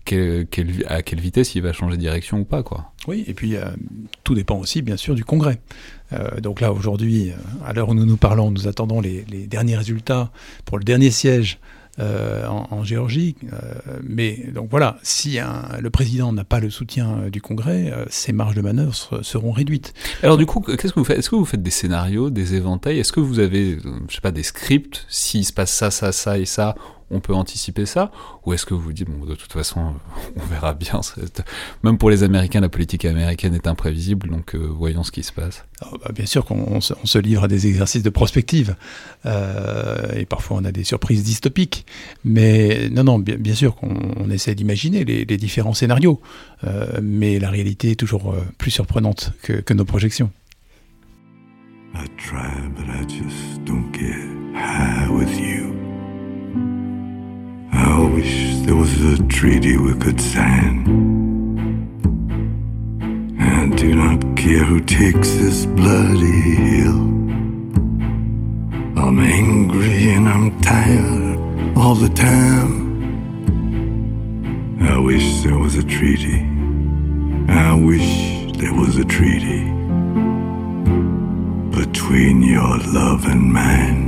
à quelle vitesse il va changer de direction ou pas, quoi. Oui, et puis tout dépend aussi, bien sûr, du Congrès. Donc là, aujourd'hui, à l'heure où nous parlons, nous attendons les derniers résultats pour le dernier siège en Géorgie. Mais donc voilà, si le président n'a pas le soutien du Congrès, ses marges de manœuvre seront réduites. Alors du coup, qu'est-ce que vous faites ? Est-ce que vous faites des scénarios, des éventails ? Est-ce que vous avez, des scripts ? S'il se passe ça et ça, on peut anticiper ça ? Ou est-ce que vous vous dites, de toute façon, on verra bien. Même pour les Américains, la politique américaine est imprévisible, donc voyons ce qui se passe. Bien sûr qu'on se livre à des exercices de prospective. Et parfois, on a des surprises dystopiques. Mais non, bien sûr qu'on essaie d'imaginer les différents scénarios. Mais la réalité est toujours plus surprenante que nos projections. I try, but I just don't get high with you. I wish there was a treaty we could sign. I do not care who takes this bloody hill. I'm angry and I'm tired all the time. I wish there was a treaty. I wish there was a treaty between your love and mine.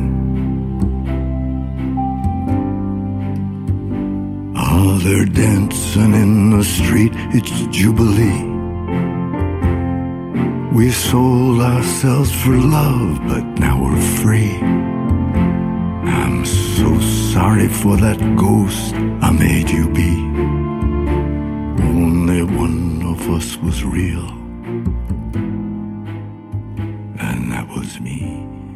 Oh, they're dancing in the street, it's Jubilee. We sold ourselves for love, but now we're free. I'm so sorry for that ghost I made you be. Only one of us was real, and that was me.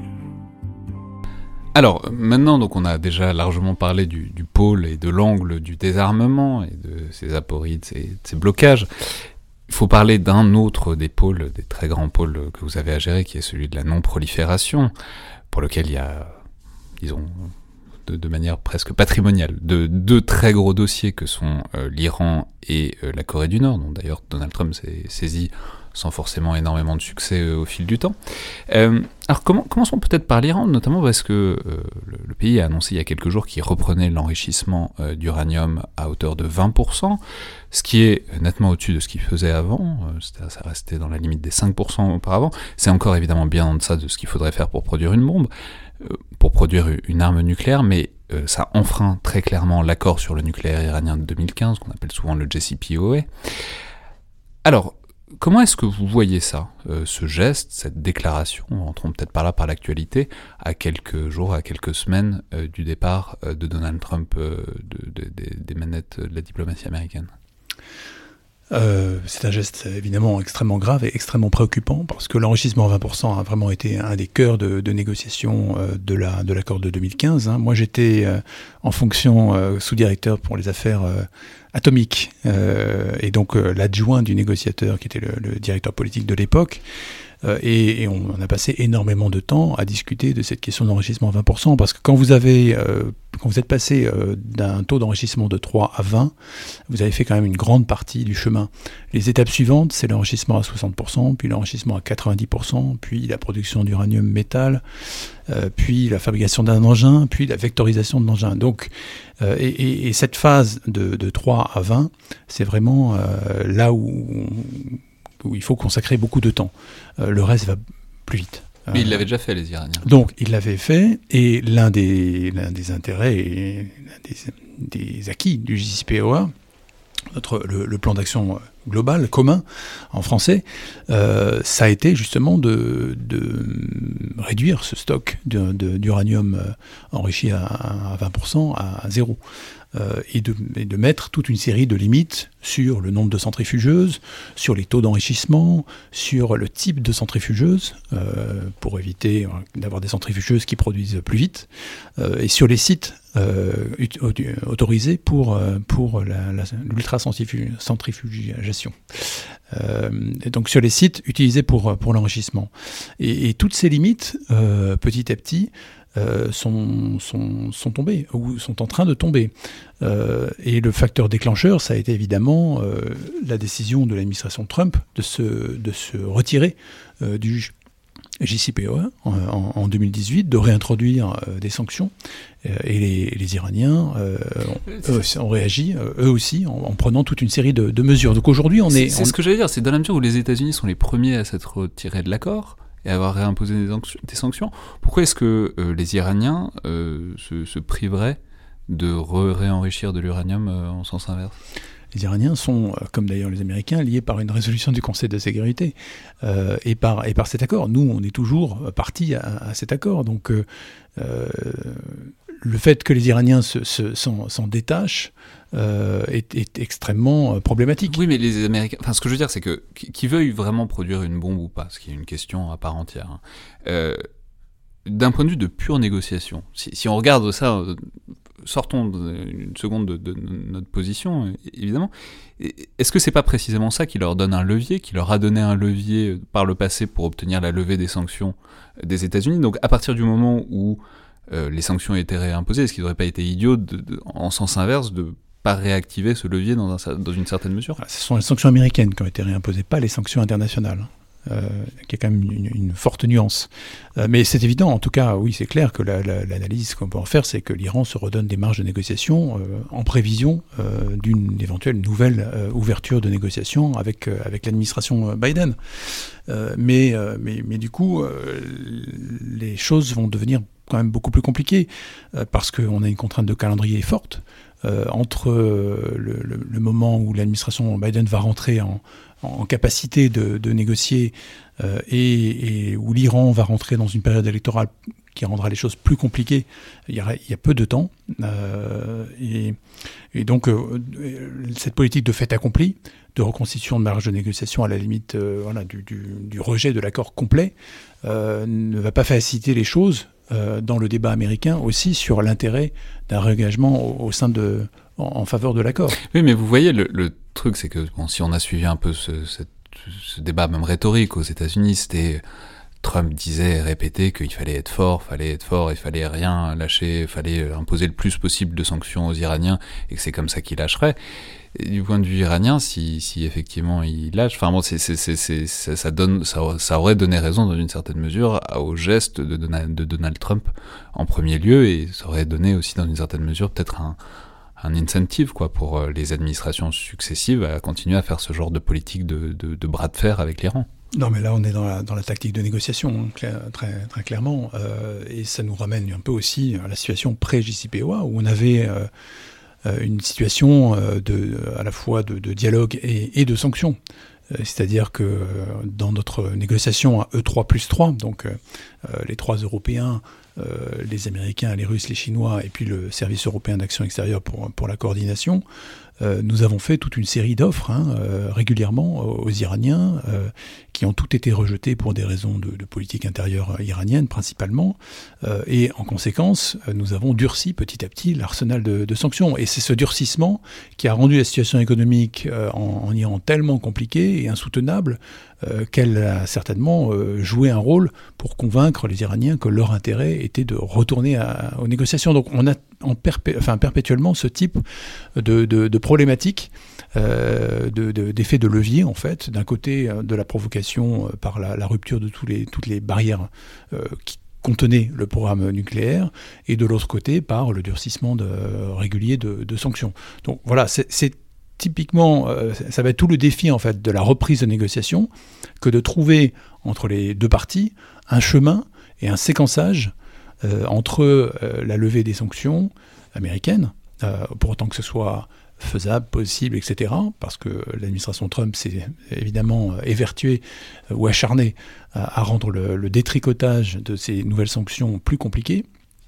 Alors, maintenant, donc, on a déjà largement parlé du pôle et de l'angle du désarmement et de ses apories, de ses blocages. Il faut parler d'un autre des pôles, des très grands pôles que vous avez à gérer, qui est celui de la non-prolifération, pour lequel il y a, disons, de manière presque patrimoniale, deux très gros dossiers que sont l'Iran et la Corée du Nord, dont d'ailleurs Donald Trump s'est saisi sans forcément énormément de succès au fil du temps. Alors commençons peut-être par l'Iran, notamment parce que le pays a annoncé il y a quelques jours qu'il reprenait l'enrichissement d'uranium à hauteur de 20%, ce qui est nettement au-dessus de ce qu'il faisait avant, ça restait dans la limite des 5% auparavant. C'est encore évidemment bien en deçà de ce qu'il faudrait faire pour produire une bombe, pour produire une arme nucléaire, mais ça enfreint très clairement l'accord sur le nucléaire iranien de 2015, qu'on appelle souvent le JCPOA. Alors, comment est-ce que vous voyez ça, ce geste, cette déclaration, entrons peut-être par là par l'actualité, à quelques jours, à quelques semaines du départ de Donald Trump des manettes de la diplomatie américaine ? C'est un geste évidemment extrêmement grave et extrêmement préoccupant parce que l'enrichissement à 20% a vraiment été un des cœurs de négociation de l'accord de 2015. Hein. Moi j'étais en fonction sous-directeur pour les affaires atomiques et donc l'adjoint du négociateur qui était le directeur politique de l'époque. Et on a passé énormément de temps à discuter de cette question d'enrichissement à 20%, parce que quand vous êtes passé d'un taux d'enrichissement de 3 à 20, vous avez fait quand même une grande partie du chemin. Les étapes suivantes, c'est l'enrichissement à 60%, puis l'enrichissement à 90%, puis la production d'uranium métal, puis la fabrication d'un engin, puis la vectorisation de l'engin. Donc, et cette phase de 3 à 20, c'est vraiment là où il faut consacrer beaucoup de temps. Le reste va plus vite. Mais ils l'avaient déjà fait, les Iraniens. Donc, ils l'avaient fait, et l'un des intérêts et l'un des acquis du JCPOA, le plan d'action global, commun, en français, ça a été justement de réduire ce stock d'uranium enrichi à 20% à zéro. Et de mettre toute une série de limites sur le nombre de centrifugeuses, sur les taux d'enrichissement, sur le type de centrifugeuse, pour éviter d'avoir des centrifugeuses qui produisent plus vite, et sur les sites autorisés pour l'ultracentrifugation. Et donc sur les sites utilisés pour l'enrichissement. Et toutes ces limites, petit à petit, sont tombés ou sont en train de tomber. Et le facteur déclencheur, ça a été évidemment la décision de l'administration Trump de se retirer du JCPOA en 2018, de réintroduire des sanctions. Et les Iraniens ont réagi, eux aussi, en prenant toute une série de mesures. Donc aujourd'hui, C'est ce que j'allais dire, c'est dans la mesure où les États-Unis sont les premiers à s'être retirés de l'accord et avoir réimposé des sanctions. Pourquoi est-ce que les Iraniens se priveraient de réenrichir de l'uranium en sens inverse ? Les Iraniens sont, comme d'ailleurs les Américains, liés par une résolution du Conseil de sécurité et par cet accord. Nous, on est toujours partis à cet accord. Donc, le fait que les Iraniens s'en détachent est extrêmement problématique. Oui, mais les Américains... Enfin, ce que je veux dire, c'est que qu'ils veuillent vraiment produire une bombe ou pas, ce qui est une question à part entière, hein. D'un point de vue de pure négociation, si on regarde ça... Sortons une seconde de notre position, évidemment. Est-ce que c'est pas précisément ça qui leur donne un levier, qui leur a donné un levier par le passé pour obtenir la levée des sanctions des États-Unis ? Donc, à partir du moment où les sanctions étaient réimposées, est-ce qu'il n'aurait pas été idiot, en sens inverse, de pas réactiver ce levier dans une certaine mesure ? Ce sont les sanctions américaines qui ont été réimposées, pas les sanctions internationales. Il y a quand même une forte nuance. Mais c'est évident, en tout cas, oui, c'est clair que l'analyse qu'on peut en faire, c'est que l'Iran se redonne des marges de négociation en prévision d'une éventuelle nouvelle ouverture de négociation avec l'administration Biden. Mais du coup, les choses vont devenir quand même beaucoup plus compliquées parce qu'on a une contrainte de calendrier forte. Entre le moment où l'administration Biden va rentrer en capacité de négocier et où l'Iran va rentrer dans une période électorale qui rendra les choses plus compliquées, il y a peu de temps. Et donc, cette politique de fait accompli, de reconstitution de marge de négociation à la limite du rejet de l'accord complet, ne va pas faciliter les choses dans le débat américain aussi sur l'intérêt d'un réengagement en faveur de l'accord. Oui, mais vous voyez, le truc, c'est que si on a suivi un peu ce débat, même rhétorique aux États-Unis, c'était Trump disait et répétait qu'il fallait être fort, il fallait rien lâcher, il fallait imposer le plus possible de sanctions aux Iraniens et que c'est comme ça qu'ils lâcheraient. Et du point de vue iranien, si effectivement il lâche, enfin bon, ça aurait donné raison dans une certaine mesure au geste de Donald Trump en premier lieu, et ça aurait donné aussi dans une certaine mesure peut-être un incentive pour les administrations successives à continuer à faire ce genre de politique de bras de fer avec l'Iran. Non, mais là, on est dans la tactique de négociation, très, très clairement. Et ça nous ramène un peu aussi à la situation pré-JCPOA, où on avait une situation à la fois de dialogue et de sanctions. C'est-à-dire que dans notre négociation à E3+3, donc les 3 Européens les Américains, les Russes, les Chinois, et puis le Service européen d'action extérieure pour la coordination, nous avons fait toute une série d'offres régulièrement aux Iraniens, qui ont toutes été rejetées pour des raisons de politique intérieure iranienne principalement, et en conséquence, nous avons durci petit à petit l'arsenal de sanctions. Et c'est ce durcissement qui a rendu la situation économique en Iran tellement compliquée et insoutenable qu'elle a certainement joué un rôle pour convaincre les Iraniens que leur intérêt était de retourner aux négociations. Donc on a perpétuellement ce type de problématique, d'effet de levier en fait, d'un côté de la provocation par la rupture de toutes les barrières qui contenaient le programme nucléaire, et de l'autre côté par le durcissement régulier de sanctions. Donc voilà, c'est typiquement, ça va être tout le défi en fait de la reprise de négociation, que de trouver entre les deux parties un chemin et un séquençage entre la levée des sanctions américaines, pour autant que ce soit faisable, possible, etc. Parce que l'administration Trump s'est évidemment évertuée ou acharnée à rendre le détricotage de ces nouvelles sanctions plus compliqué,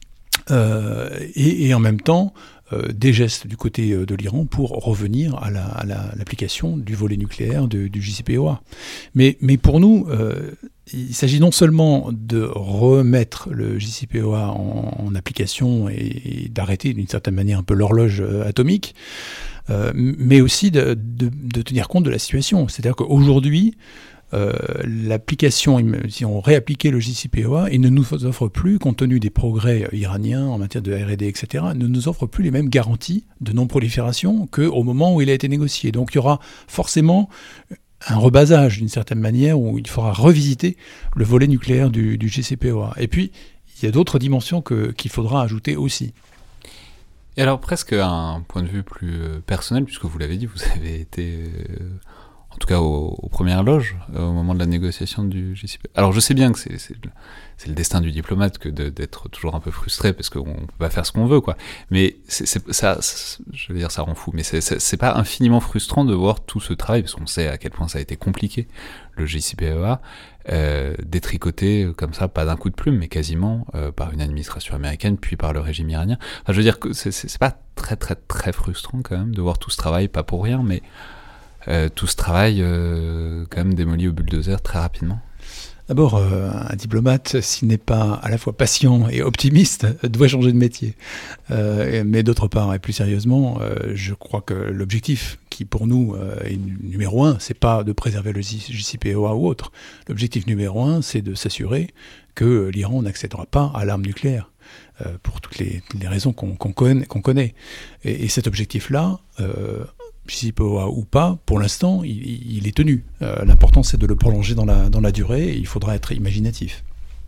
et en même temps des gestes du côté de l'Iran pour revenir à l'application du volet nucléaire du JCPOA. Mais pour nous, il s'agit non seulement de remettre le JCPOA en application et d'arrêter d'une certaine manière un peu l'horloge atomique, mais aussi de tenir compte de la situation. C'est-à-dire qu'aujourd'hui, l'application, si on réappliquait le JCPOA, il ne nous offre plus, compte tenu des progrès iraniens en matière de R&D, etc., ne nous offre plus les mêmes garanties de non-prolifération qu'au moment où il a été négocié. Donc il y aura forcément un rebasage d'une certaine manière où il faudra revisiter le volet nucléaire du JCPOA. Et puis, il y a d'autres dimensions qu'il faudra ajouter aussi. Et alors, presque à un point de vue plus personnel, puisque vous l'avez dit, vous avez été, en tout cas aux premières loges, au moment de la négociation du JCPOA. Alors, je sais bien que c'est le destin du diplomate que d'être toujours un peu frustré, parce qu'on peut pas faire ce qu'on veut, quoi. Mais ça, je veux dire, ça rend fou. Mais c'est pas infiniment frustrant de voir tout ce travail, parce qu'on sait à quel point ça a été compliqué, le JCPOA, détricoté comme ça, pas d'un coup de plume, mais quasiment par une administration américaine, puis par le régime iranien. Enfin, je veux dire que c'est pas très très très frustrant quand même de voir tout ce travail, pas pour rien, mais tout ce travail quand même démoli au bulldozer très rapidement. D'abord, un diplomate, s'il n'est pas à la fois patient et optimiste, doit changer de métier. Mais d'autre part, et plus sérieusement, je crois que l'objectif qui, pour nous, est numéro un, c'est pas de préserver le JCPOA ou autre. L'objectif numéro un, c'est de s'assurer que l'Iran n'accédera pas à l'arme nucléaire, pour toutes les raisons qu'on connaît. Et cet objectif-là, JCPOA ou pas, pour l'instant, il est tenu. L'important, c'est de le prolonger dans la durée, et il faudra être imaginatif.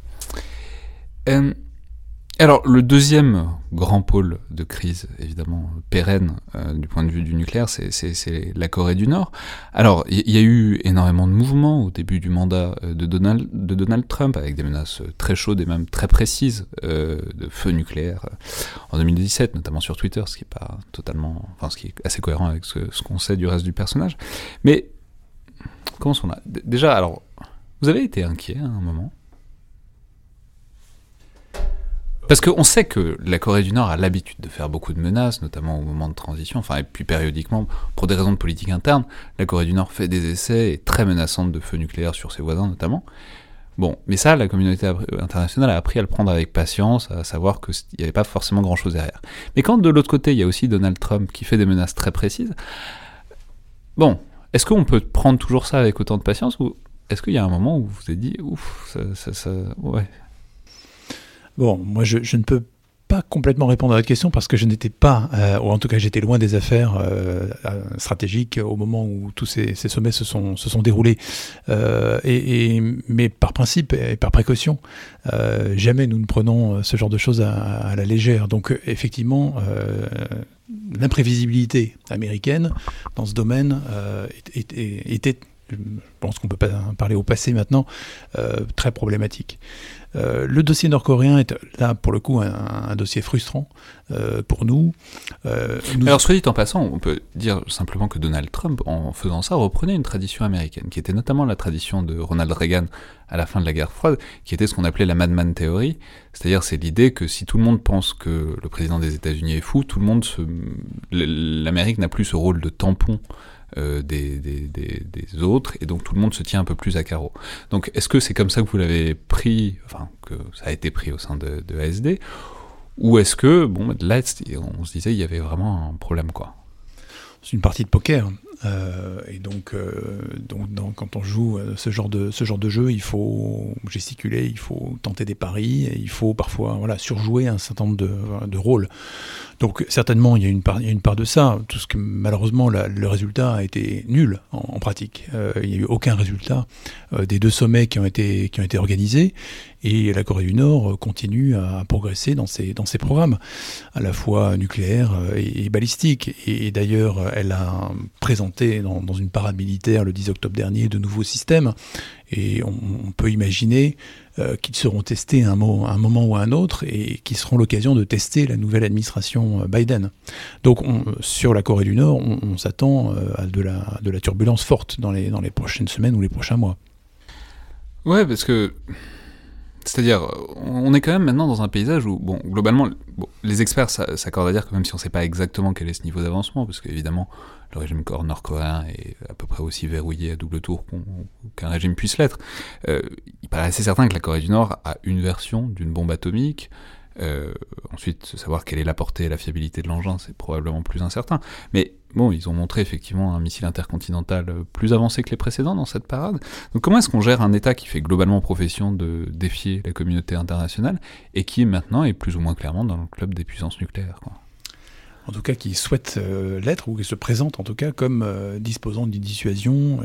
Alors, le deuxième grand pôle de crise, évidemment, pérenne du point de vue du nucléaire, c'est la Corée du Nord. Alors, il y a eu énormément de mouvements au début du mandat de Donald Trump, avec des menaces très chaudes et même très précises de feu nucléaire en 2017, notamment sur Twitter, ce qui est pas totalement, enfin, ce qui est assez cohérent avec ce qu'on sait du reste du personnage. Mais, commençons là. Déjà, alors, vous avez été inquiet à un moment ? Parce qu'on sait que la Corée du Nord a l'habitude de faire beaucoup de menaces, notamment au moment de transition, enfin, et puis périodiquement, pour des raisons de politique interne, la Corée du Nord fait des essais et très menaçantes de feu nucléaire sur ses voisins notamment. Bon, mais ça, la communauté internationale a appris à le prendre avec patience, à savoir qu'il n'y avait pas forcément grand-chose derrière. Mais quand de l'autre côté, il y a aussi Donald Trump qui fait des menaces très précises, bon, est-ce qu'on peut prendre toujours ça avec autant de patience, ou est-ce qu'il y a un moment où vous vous êtes dit, ouf, ça ouais. Bon, moi je ne peux pas complètement répondre à votre question parce que je n'étais pas, ou en tout cas j'étais loin des affaires stratégiques au moment où tous ces sommets se sont déroulés. Mais par principe et par précaution, jamais nous ne prenons ce genre de choses à la légère. Donc effectivement, l'imprévisibilité américaine dans ce domaine était je pense qu'on ne peut pas parler au passé maintenant, très problématique. Le dossier nord-coréen est là, pour le coup, un dossier frustrant pour nous. Alors, soit dit en passant, on peut dire simplement que Donald Trump, en faisant ça, reprenait une tradition américaine, qui était notamment la tradition de Ronald Reagan à la fin de la guerre froide, qui était ce qu'on appelait la Madman Theory, c'est-à-dire c'est l'idée que si tout le monde pense que le président des États-Unis est fou, l'Amérique n'a plus ce rôle de tampon des autres, et donc tout le monde se tient un peu plus à carreau. Donc est-ce que c'est comme ça que vous l'avez pris, enfin que ça a été pris au sein de ASD, ou est-ce que, bon, là on se disait il y avait vraiment un problème, quoi? C'est une partie de poker, et donc quand on joue ce genre de jeu, il faut gesticuler, il faut tenter des paris, et il faut parfois surjouer un certain nombre de rôles. Donc certainement il y a une part de ça, tout ce que malheureusement le résultat a été nul en pratique. Il n'y a eu aucun résultat des 2 sommets qui ont été organisés, et la Corée du Nord continue à progresser dans ses programmes, à la fois nucléaires et balistiques. Et d'ailleurs, elle a présenté dans une parade militaire le 10 octobre dernier de nouveaux systèmes, et on peut imaginer qu'ils seront testés à un moment ou à un autre, et qui seront l'occasion de tester la nouvelle administration Biden. Donc sur la Corée du Nord, on s'attend à de la turbulence forte dans les prochaines semaines ou les prochains mois. Ouais, parce que... C'est-à-dire, on est quand même maintenant dans un paysage où, bon, globalement, les experts s'accordent à dire que même si on ne sait pas exactement quel est ce niveau d'avancement, parce qu'évidemment, le régime nord-coréen est à peu près aussi verrouillé à double tour qu'un régime puisse l'être, il paraît assez certain que la Corée du Nord a une version d'une bombe atomique. Ensuite, savoir quelle est la portée et la fiabilité de l'engin, c'est probablement plus incertain. Mais bon, ils ont montré effectivement un missile intercontinental plus avancé que les précédents dans cette parade. Donc comment est-ce qu'on gère un État qui fait globalement profession de défier la communauté internationale et qui maintenant est plus ou moins clairement dans le club des puissances nucléaires, quoi? En tout cas, qui souhaite l'être, ou qui se présente en tout cas comme disposant d'une dissuasion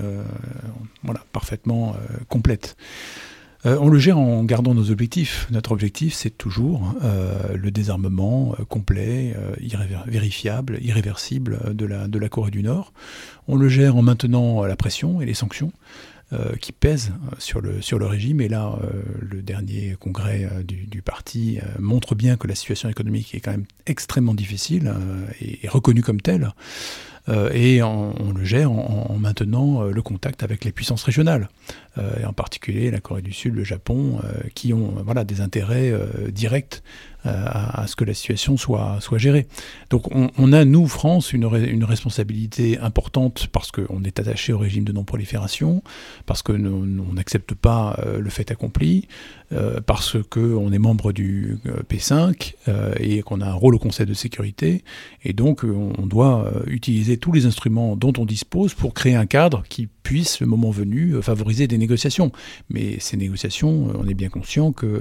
parfaitement complète. On le gère en gardant nos objectifs. Notre objectif, c'est toujours le désarmement complet, vérifiable, irréversible de la Corée du Nord. On le gère en maintenant la pression et les sanctions qui pèsent sur le régime. Et là, le dernier congrès du parti montre bien que la situation économique est quand même extrêmement difficile et reconnue comme telle. Et on le gère en maintenant le contact avec les puissances régionales, et en particulier la Corée du Sud, le Japon, qui ont des intérêts directs à ce que la situation soit gérée. Donc on a, nous, France, une responsabilité importante, parce qu'on est attaché au régime de non-prolifération, parce qu'on n'accepte pas le fait accompli, parce qu'on est membre du P5 et qu'on a un rôle au Conseil de sécurité, et donc on doit utiliser tous les instruments dont on dispose pour créer un cadre qui puisse, le moment venu, favoriser des négociations. Mais ces négociations, on est bien conscient que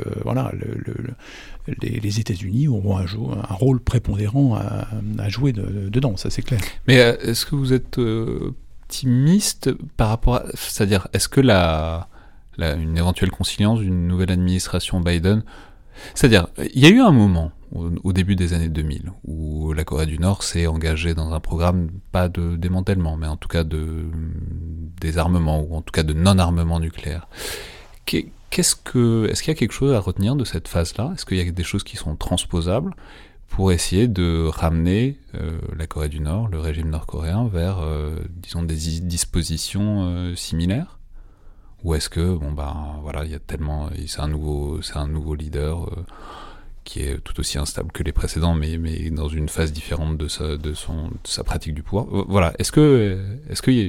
les États-Unis auront un rôle prépondérant à jouer dedans, ça c'est clair. Mais est-ce que vous êtes optimiste par rapport à... C'est-à-dire, est-ce que une éventuelle conciliance d'une nouvelle administration Biden... C'est-à-dire, il y a eu un moment, au début des années 2000, où la Corée du Nord s'est engagée dans un programme, pas de démantèlement, mais en tout cas de désarmement, ou en tout cas de non-armement nucléaire. Est-ce qu'il y a quelque chose à retenir de cette phase-là ? Est-ce qu'il y a des choses qui sont transposables pour essayer de ramener la Corée du Nord, le régime nord-coréen, vers, disons, des dispositions similaires ? Ou est-ce que, il y a tellement... C'est un nouveau leader qui est tout aussi instable que les précédents, mais dans une phase différente de sa pratique du pouvoir. Voilà. Est-ce qu'il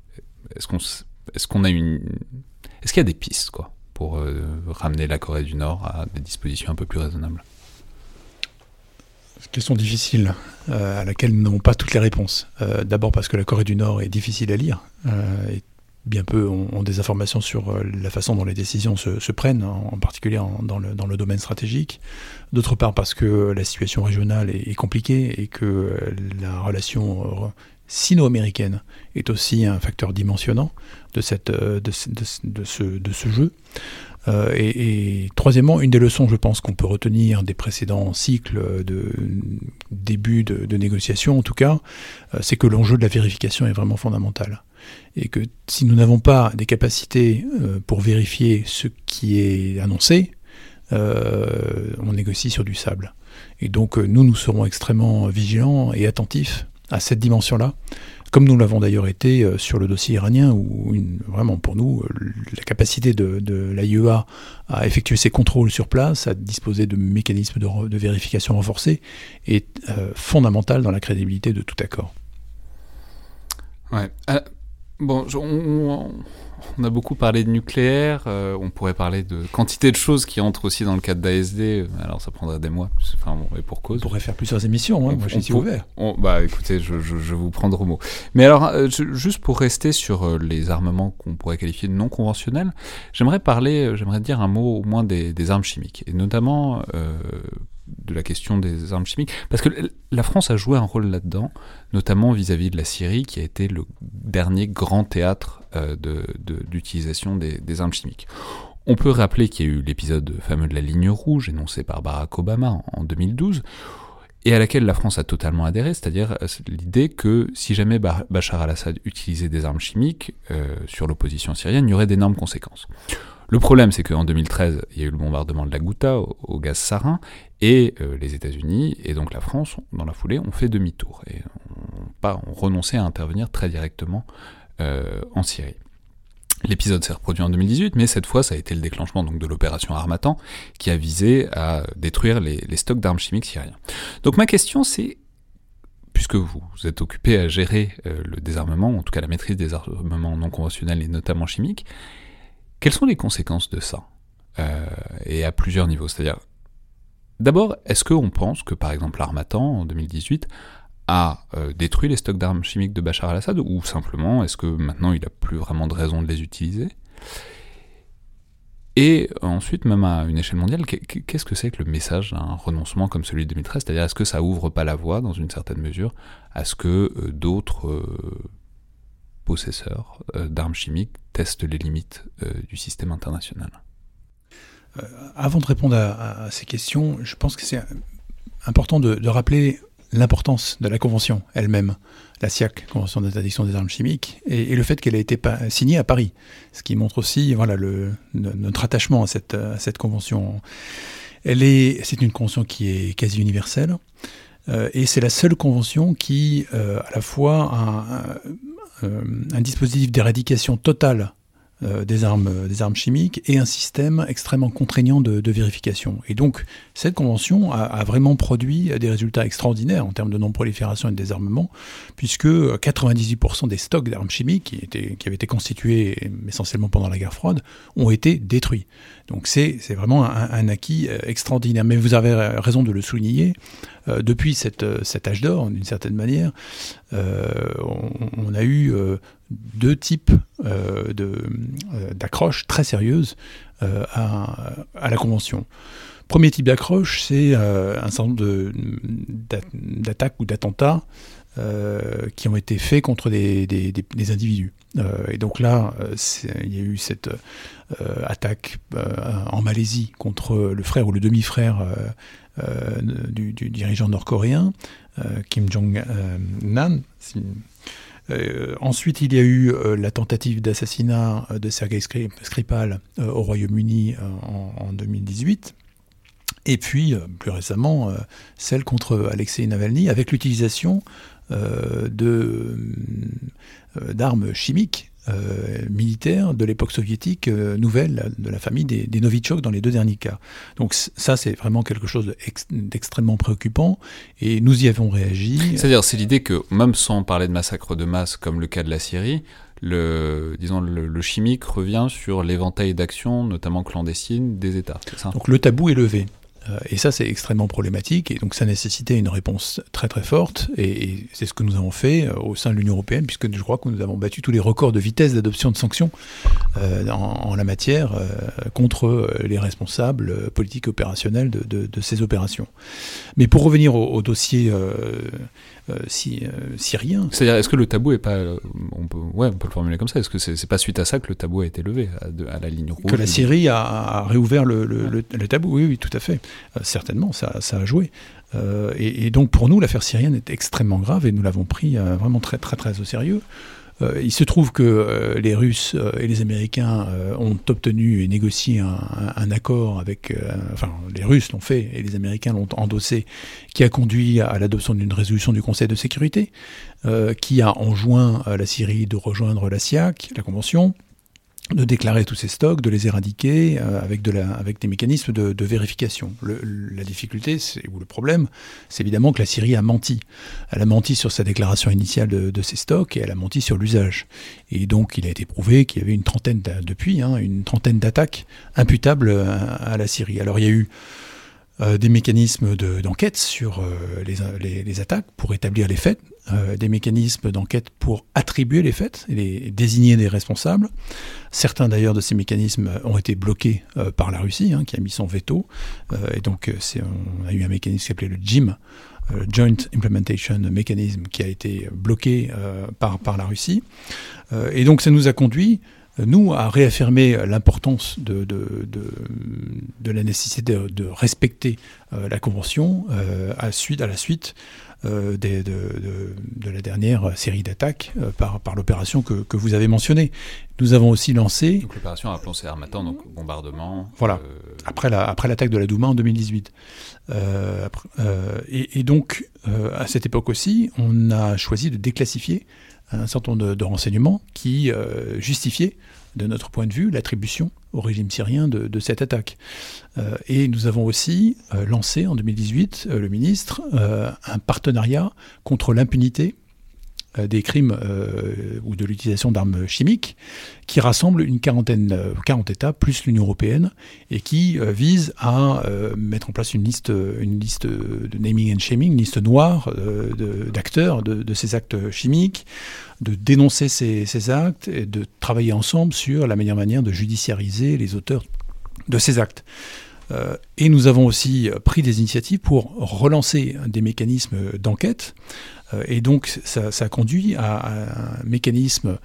y a des pistes, quoi, pour ramener la Corée du Nord à des dispositions un peu plus raisonnables ? C'est une question difficile, à laquelle nous n'avons pas toutes les réponses. D'abord parce que la Corée du Nord est difficile à lire, et bien peu ont des informations sur la façon dont les décisions se prennent, en particulier dans le domaine stratégique. D'autre part parce que la situation régionale est compliquée, et que la relation sino-américaine est aussi un facteur dimensionnant de ce jeu. Et troisièmement, une des leçons, je pense, qu'on peut retenir des précédents cycles de début de négociations, en tout cas, c'est que l'enjeu de la vérification est vraiment fondamental. Et que si nous n'avons pas des capacités pour vérifier ce qui est annoncé, on négocie sur du sable. Et donc, nous serons extrêmement vigilants et attentifs à cette dimension-là, comme nous l'avons d'ailleurs été sur le dossier iranien, où vraiment pour nous, la capacité de l'AIEA à effectuer ses contrôles sur place, à disposer de mécanismes de vérification renforcés, est fondamentale dans la crédibilité de tout accord. Ouais. Bon, on a beaucoup parlé de nucléaire, on pourrait parler de quantité de choses qui entrent aussi dans le cadre d'ASD, alors ça prendrait des mois, et pour cause. On pourrait faire plusieurs émissions, moi je suis ouvert. Écoutez, je vous prendre au mot. Mais alors, juste pour rester sur les armements qu'on pourrait qualifier de non conventionnels, j'aimerais dire un mot au moins des armes chimiques, et notamment de la question des armes chimiques, parce que la France a joué un rôle là-dedans, notamment vis-à-vis de la Syrie, qui a été le dernier grand théâtre d'utilisation des armes chimiques. On peut rappeler qu'il y a eu l'épisode fameux de la ligne rouge, énoncé par Barack Obama en 2012, et à laquelle la France a totalement adhéré, c'est-à-dire l'idée que si jamais Bachar al-Assad utilisait des armes chimiques sur l'opposition syrienne, il y aurait d'énormes conséquences. Le problème, c'est qu'en 2013, il y a eu le bombardement de la Ghouta au gaz sarin, et les États-Unis, et donc la France, dans la foulée, ont fait demi-tour, et ont renoncé à intervenir très directement en Syrie. L'épisode s'est reproduit en 2018, mais cette fois, ça a été le déclenchement donc, de l'opération Harmattan, qui a visé à détruire les stocks d'armes chimiques syriens. Donc ma question, c'est, puisque vous êtes occupé à gérer le désarmement, en tout cas la maîtrise des armements non conventionnels, et notamment chimiques, quelles sont les conséquences de ça et à plusieurs niveaux. C'est-à-dire, d'abord, est-ce qu'on pense que, par exemple, l'Harmattan, en 2018, a détruit les stocks d'armes chimiques de Bachar al-Assad, ou simplement, est-ce que maintenant il n'a plus vraiment de raison de les utiliser ? Et ensuite, même à une échelle mondiale, qu'est-ce que c'est que le message d'un renoncement comme celui de 2013 ? C'est-à-dire, est-ce que ça ouvre pas la voie, dans une certaine mesure, à ce que d'autres possesseurs d'armes chimiques testent les limites du système international ? Avant de répondre à ces questions, je pense que c'est important de rappeler l'importance de la Convention elle-même, la SIAC, Convention d'interdiction des armes chimiques, et le fait qu'elle a été signée à Paris, ce qui montre aussi notre attachement à cette Convention. C'est une convention qui est quasi universelle, et c'est la seule convention qui, à la fois, a un dispositif d'éradication totale des armes chimiques et un système extrêmement contraignant de vérification. Et donc, cette convention a vraiment produit des résultats extraordinaires en termes de non-prolifération et de désarmement, puisque 98% des stocks d'armes chimiques qui avaient été constitués essentiellement pendant la guerre froide ont été détruits. Donc c'est vraiment un acquis extraordinaire. Mais vous avez raison de le souligner, depuis cet âge d'or, d'une certaine manière, on a eu deux types d'accroches très sérieuses à la Convention. Premier type d'accroche, c'est un certain nombre d'attaques ou d'attentats qui ont été faits contre des individus. Et donc là, il y a eu cette attaque en Malaisie contre le frère ou le demi-frère du dirigeant nord-coréen, Kim Jong-nam. Ensuite, il y a eu la tentative d'assassinat de Sergei Skripal au Royaume-Uni en 2018. Et puis, plus récemment, celle contre Alexei Navalny, avec l'utilisation d'armes chimiques militaires de l'époque soviétique nouvelle, de la famille des Novichok dans les deux derniers cas. Donc ça, c'est vraiment quelque chose d'extrêmement préoccupant, et nous y avons réagi. C'est-à-dire, c'est l'idée que, même sans parler de massacre de masse comme le cas de la Syrie, le chimique revient sur l'éventail d'actions, notamment clandestines, des États, c'est ça ? Donc le tabou est levé. Et ça, c'est extrêmement problématique, et donc ça nécessitait une réponse très très forte, et c'est ce que nous avons fait au sein de l'Union européenne, puisque je crois que nous avons battu tous les records de vitesse d'adoption de sanctions en la matière contre les responsables politiques et opérationnels de ces opérations. Mais pour revenir au dossier syrien... C'est-à-dire, est-ce que le tabou est pas... on peut le formuler comme ça. Est-ce que c'est pas suite à ça que le tabou a été levé à la ligne rouge? Que la Syrie a réouvert le tabou, oui, tout à fait. Certainement, ça a joué. Et donc, pour nous, l'affaire syrienne est extrêmement grave, et nous l'avons pris vraiment très, très, très au sérieux. Il se trouve que les Russes et les Américains ont obtenu et négocié un accord avec... les Russes l'ont fait et les Américains l'ont endossé, qui a conduit à l'adoption d'une résolution du Conseil de sécurité, qui a enjoint la Syrie de rejoindre la SIAC, la Convention, de déclarer tous ces stocks, de les éradiquer avec des mécanismes de vérification. La difficulté, ou le problème, c'est évidemment que la Syrie a menti. Elle a menti sur sa déclaration initiale de ces stocks, et elle a menti sur l'usage. Et donc, il a été prouvé qu'il y avait une trentaine d'attaques imputables à la Syrie. Alors, il y a eu des mécanismes d'enquête sur les attaques pour établir les faits, des mécanismes d'enquête pour attribuer les faits et désigner des responsables. Certains d'ailleurs de ces mécanismes ont été bloqués par la Russie, qui a mis son veto. Et donc on a eu un mécanisme qui s'appelait le JIM, Joint Implementation Mechanism, qui a été bloqué par la Russie. Et donc ça nous a conduit, nous, à réaffirmer l'importance de la nécessité de respecter la Convention à la suite de la dernière série d'attaques par l'opération que vous avez mentionnée. Nous avons aussi lancé... Donc l'opération appelons c'est Harmattan, donc bombardement... Voilà, après l'attaque de la Douma en 2018. Et donc, à cette époque aussi, on a choisi de déclassifier un certain nombre de renseignements qui justifiaient, de notre point de vue, l'attribution au régime syrien de cette attaque. Et nous avons aussi lancé en 2018, le ministre, un partenariat contre l'impunité des crimes ou de l'utilisation d'armes chimiques, qui rassemble 40 États plus l'Union européenne, et qui vise à mettre en place une liste de naming and shaming, une liste noire d'acteurs de ces actes chimiques, de dénoncer ces actes et de travailler ensemble sur la meilleure manière de judiciariser les auteurs de ces actes. Et nous avons aussi pris des initiatives pour relancer des mécanismes d'enquête. Et donc, ça a conduit à un mécanisme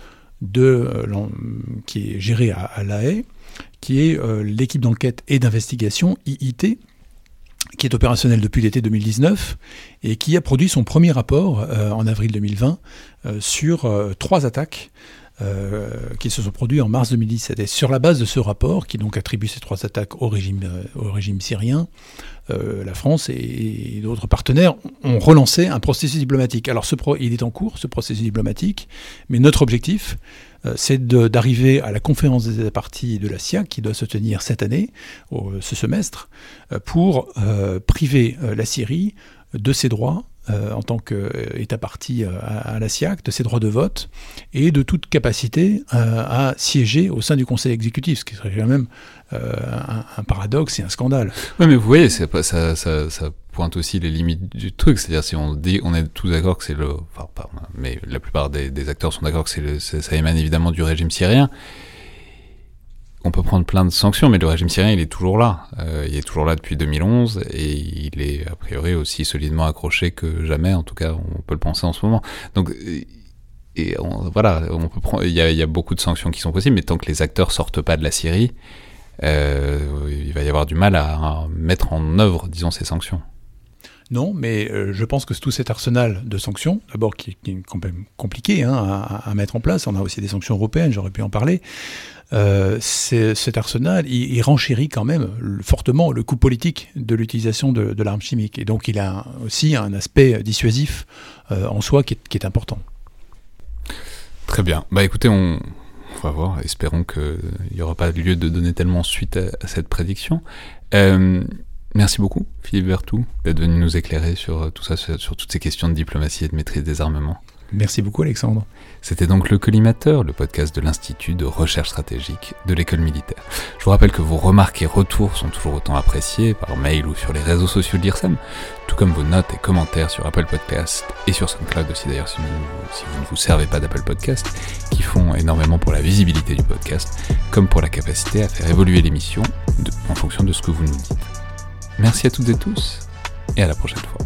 qui est géré à La Haye, qui est l'équipe d'enquête et d'investigation, IIT, qui est opérationnelle depuis l'été 2019 et qui a produit son premier rapport en avril 2020 sur 3 attaques qui se sont produites en mars 2017. Et sur la base de ce rapport, qui donc attribue ces 3 attaques au régime syrien, la France et d'autres partenaires ont relancé un processus diplomatique. Alors il est en cours, ce processus diplomatique, mais notre objectif, c'est d'arriver à la conférence des États parties de la SIAC, qui doit se tenir cette année, ce semestre, pour priver la Syrie de ses droits en tant qu'État partie à la SIAC, de ses droits de vote et de toute capacité à siéger au sein du Conseil exécutif, ce qui serait quand même un paradoxe et un scandale. Oui, mais vous voyez, ça pointe aussi les limites du truc. C'est-à-dire, si on est tous d'accord que c'est mais la plupart des acteurs sont d'accord que ça émane évidemment du régime syrien. On peut prendre plein de sanctions, mais le régime syrien, il est toujours là. Il est toujours là depuis 2011, et il est a priori aussi solidement accroché que jamais. En tout cas, on peut le penser en ce moment. Donc, on peut prendre. Il y a beaucoup de sanctions qui sont possibles, mais tant que les acteurs sortent pas de la Syrie, il va y avoir du mal à mettre en œuvre, disons, ces sanctions. Non, mais je pense que tout cet arsenal de sanctions, d'abord qui est quand même compliqué à mettre en place, on a aussi des sanctions européennes, j'aurais pu en parler, cet arsenal, il renchérit quand même fortement le coût politique de l'utilisation de l'arme chimique. Et donc il a aussi un aspect dissuasif en soi qui est important. Très bien. Bah écoutez, on va voir, espérons qu'il n'y aura pas lieu de donner tellement suite à cette prédiction. Merci beaucoup, Philippe Vertou, d'être venu nous éclairer sur tout ça, sur toutes ces questions de diplomatie et de maîtrise des armements. Merci beaucoup Alexandre. C'était donc le Collimateur, le podcast de l'Institut de recherche stratégique de l'École militaire. Je vous rappelle que vos remarques et retours sont toujours autant appréciés par mail ou sur les réseaux sociaux de l'IRSEM, tout comme vos notes et commentaires sur Apple Podcast et sur SoundCloud aussi d'ailleurs si vous ne vous servez pas d'Apple Podcast, qui font énormément pour la visibilité du podcast, comme pour la capacité à faire évoluer l'émission en fonction de ce que vous nous dites. Merci à toutes et tous, et à la prochaine fois.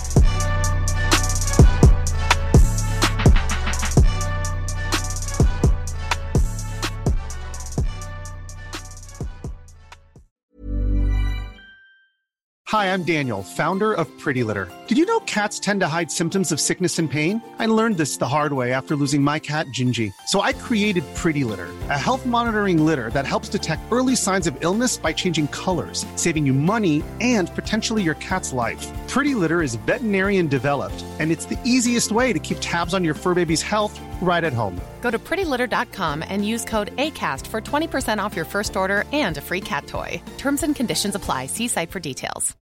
Hi, I'm Daniel, founder of Pretty Litter. Did you know cats tend to hide symptoms of sickness and pain? I learned this the hard way after losing my cat, Gingy. So I created Pretty Litter, a health monitoring litter that helps detect early signs of illness by changing colors, saving you money and potentially your cat's life. Pretty Litter is veterinarian developed, and it's the easiest way to keep tabs on your fur baby's health right at home. Go to prettylitter.com and use code ACAST for 20% off your first order and a free cat toy. Terms and conditions apply. See site for details.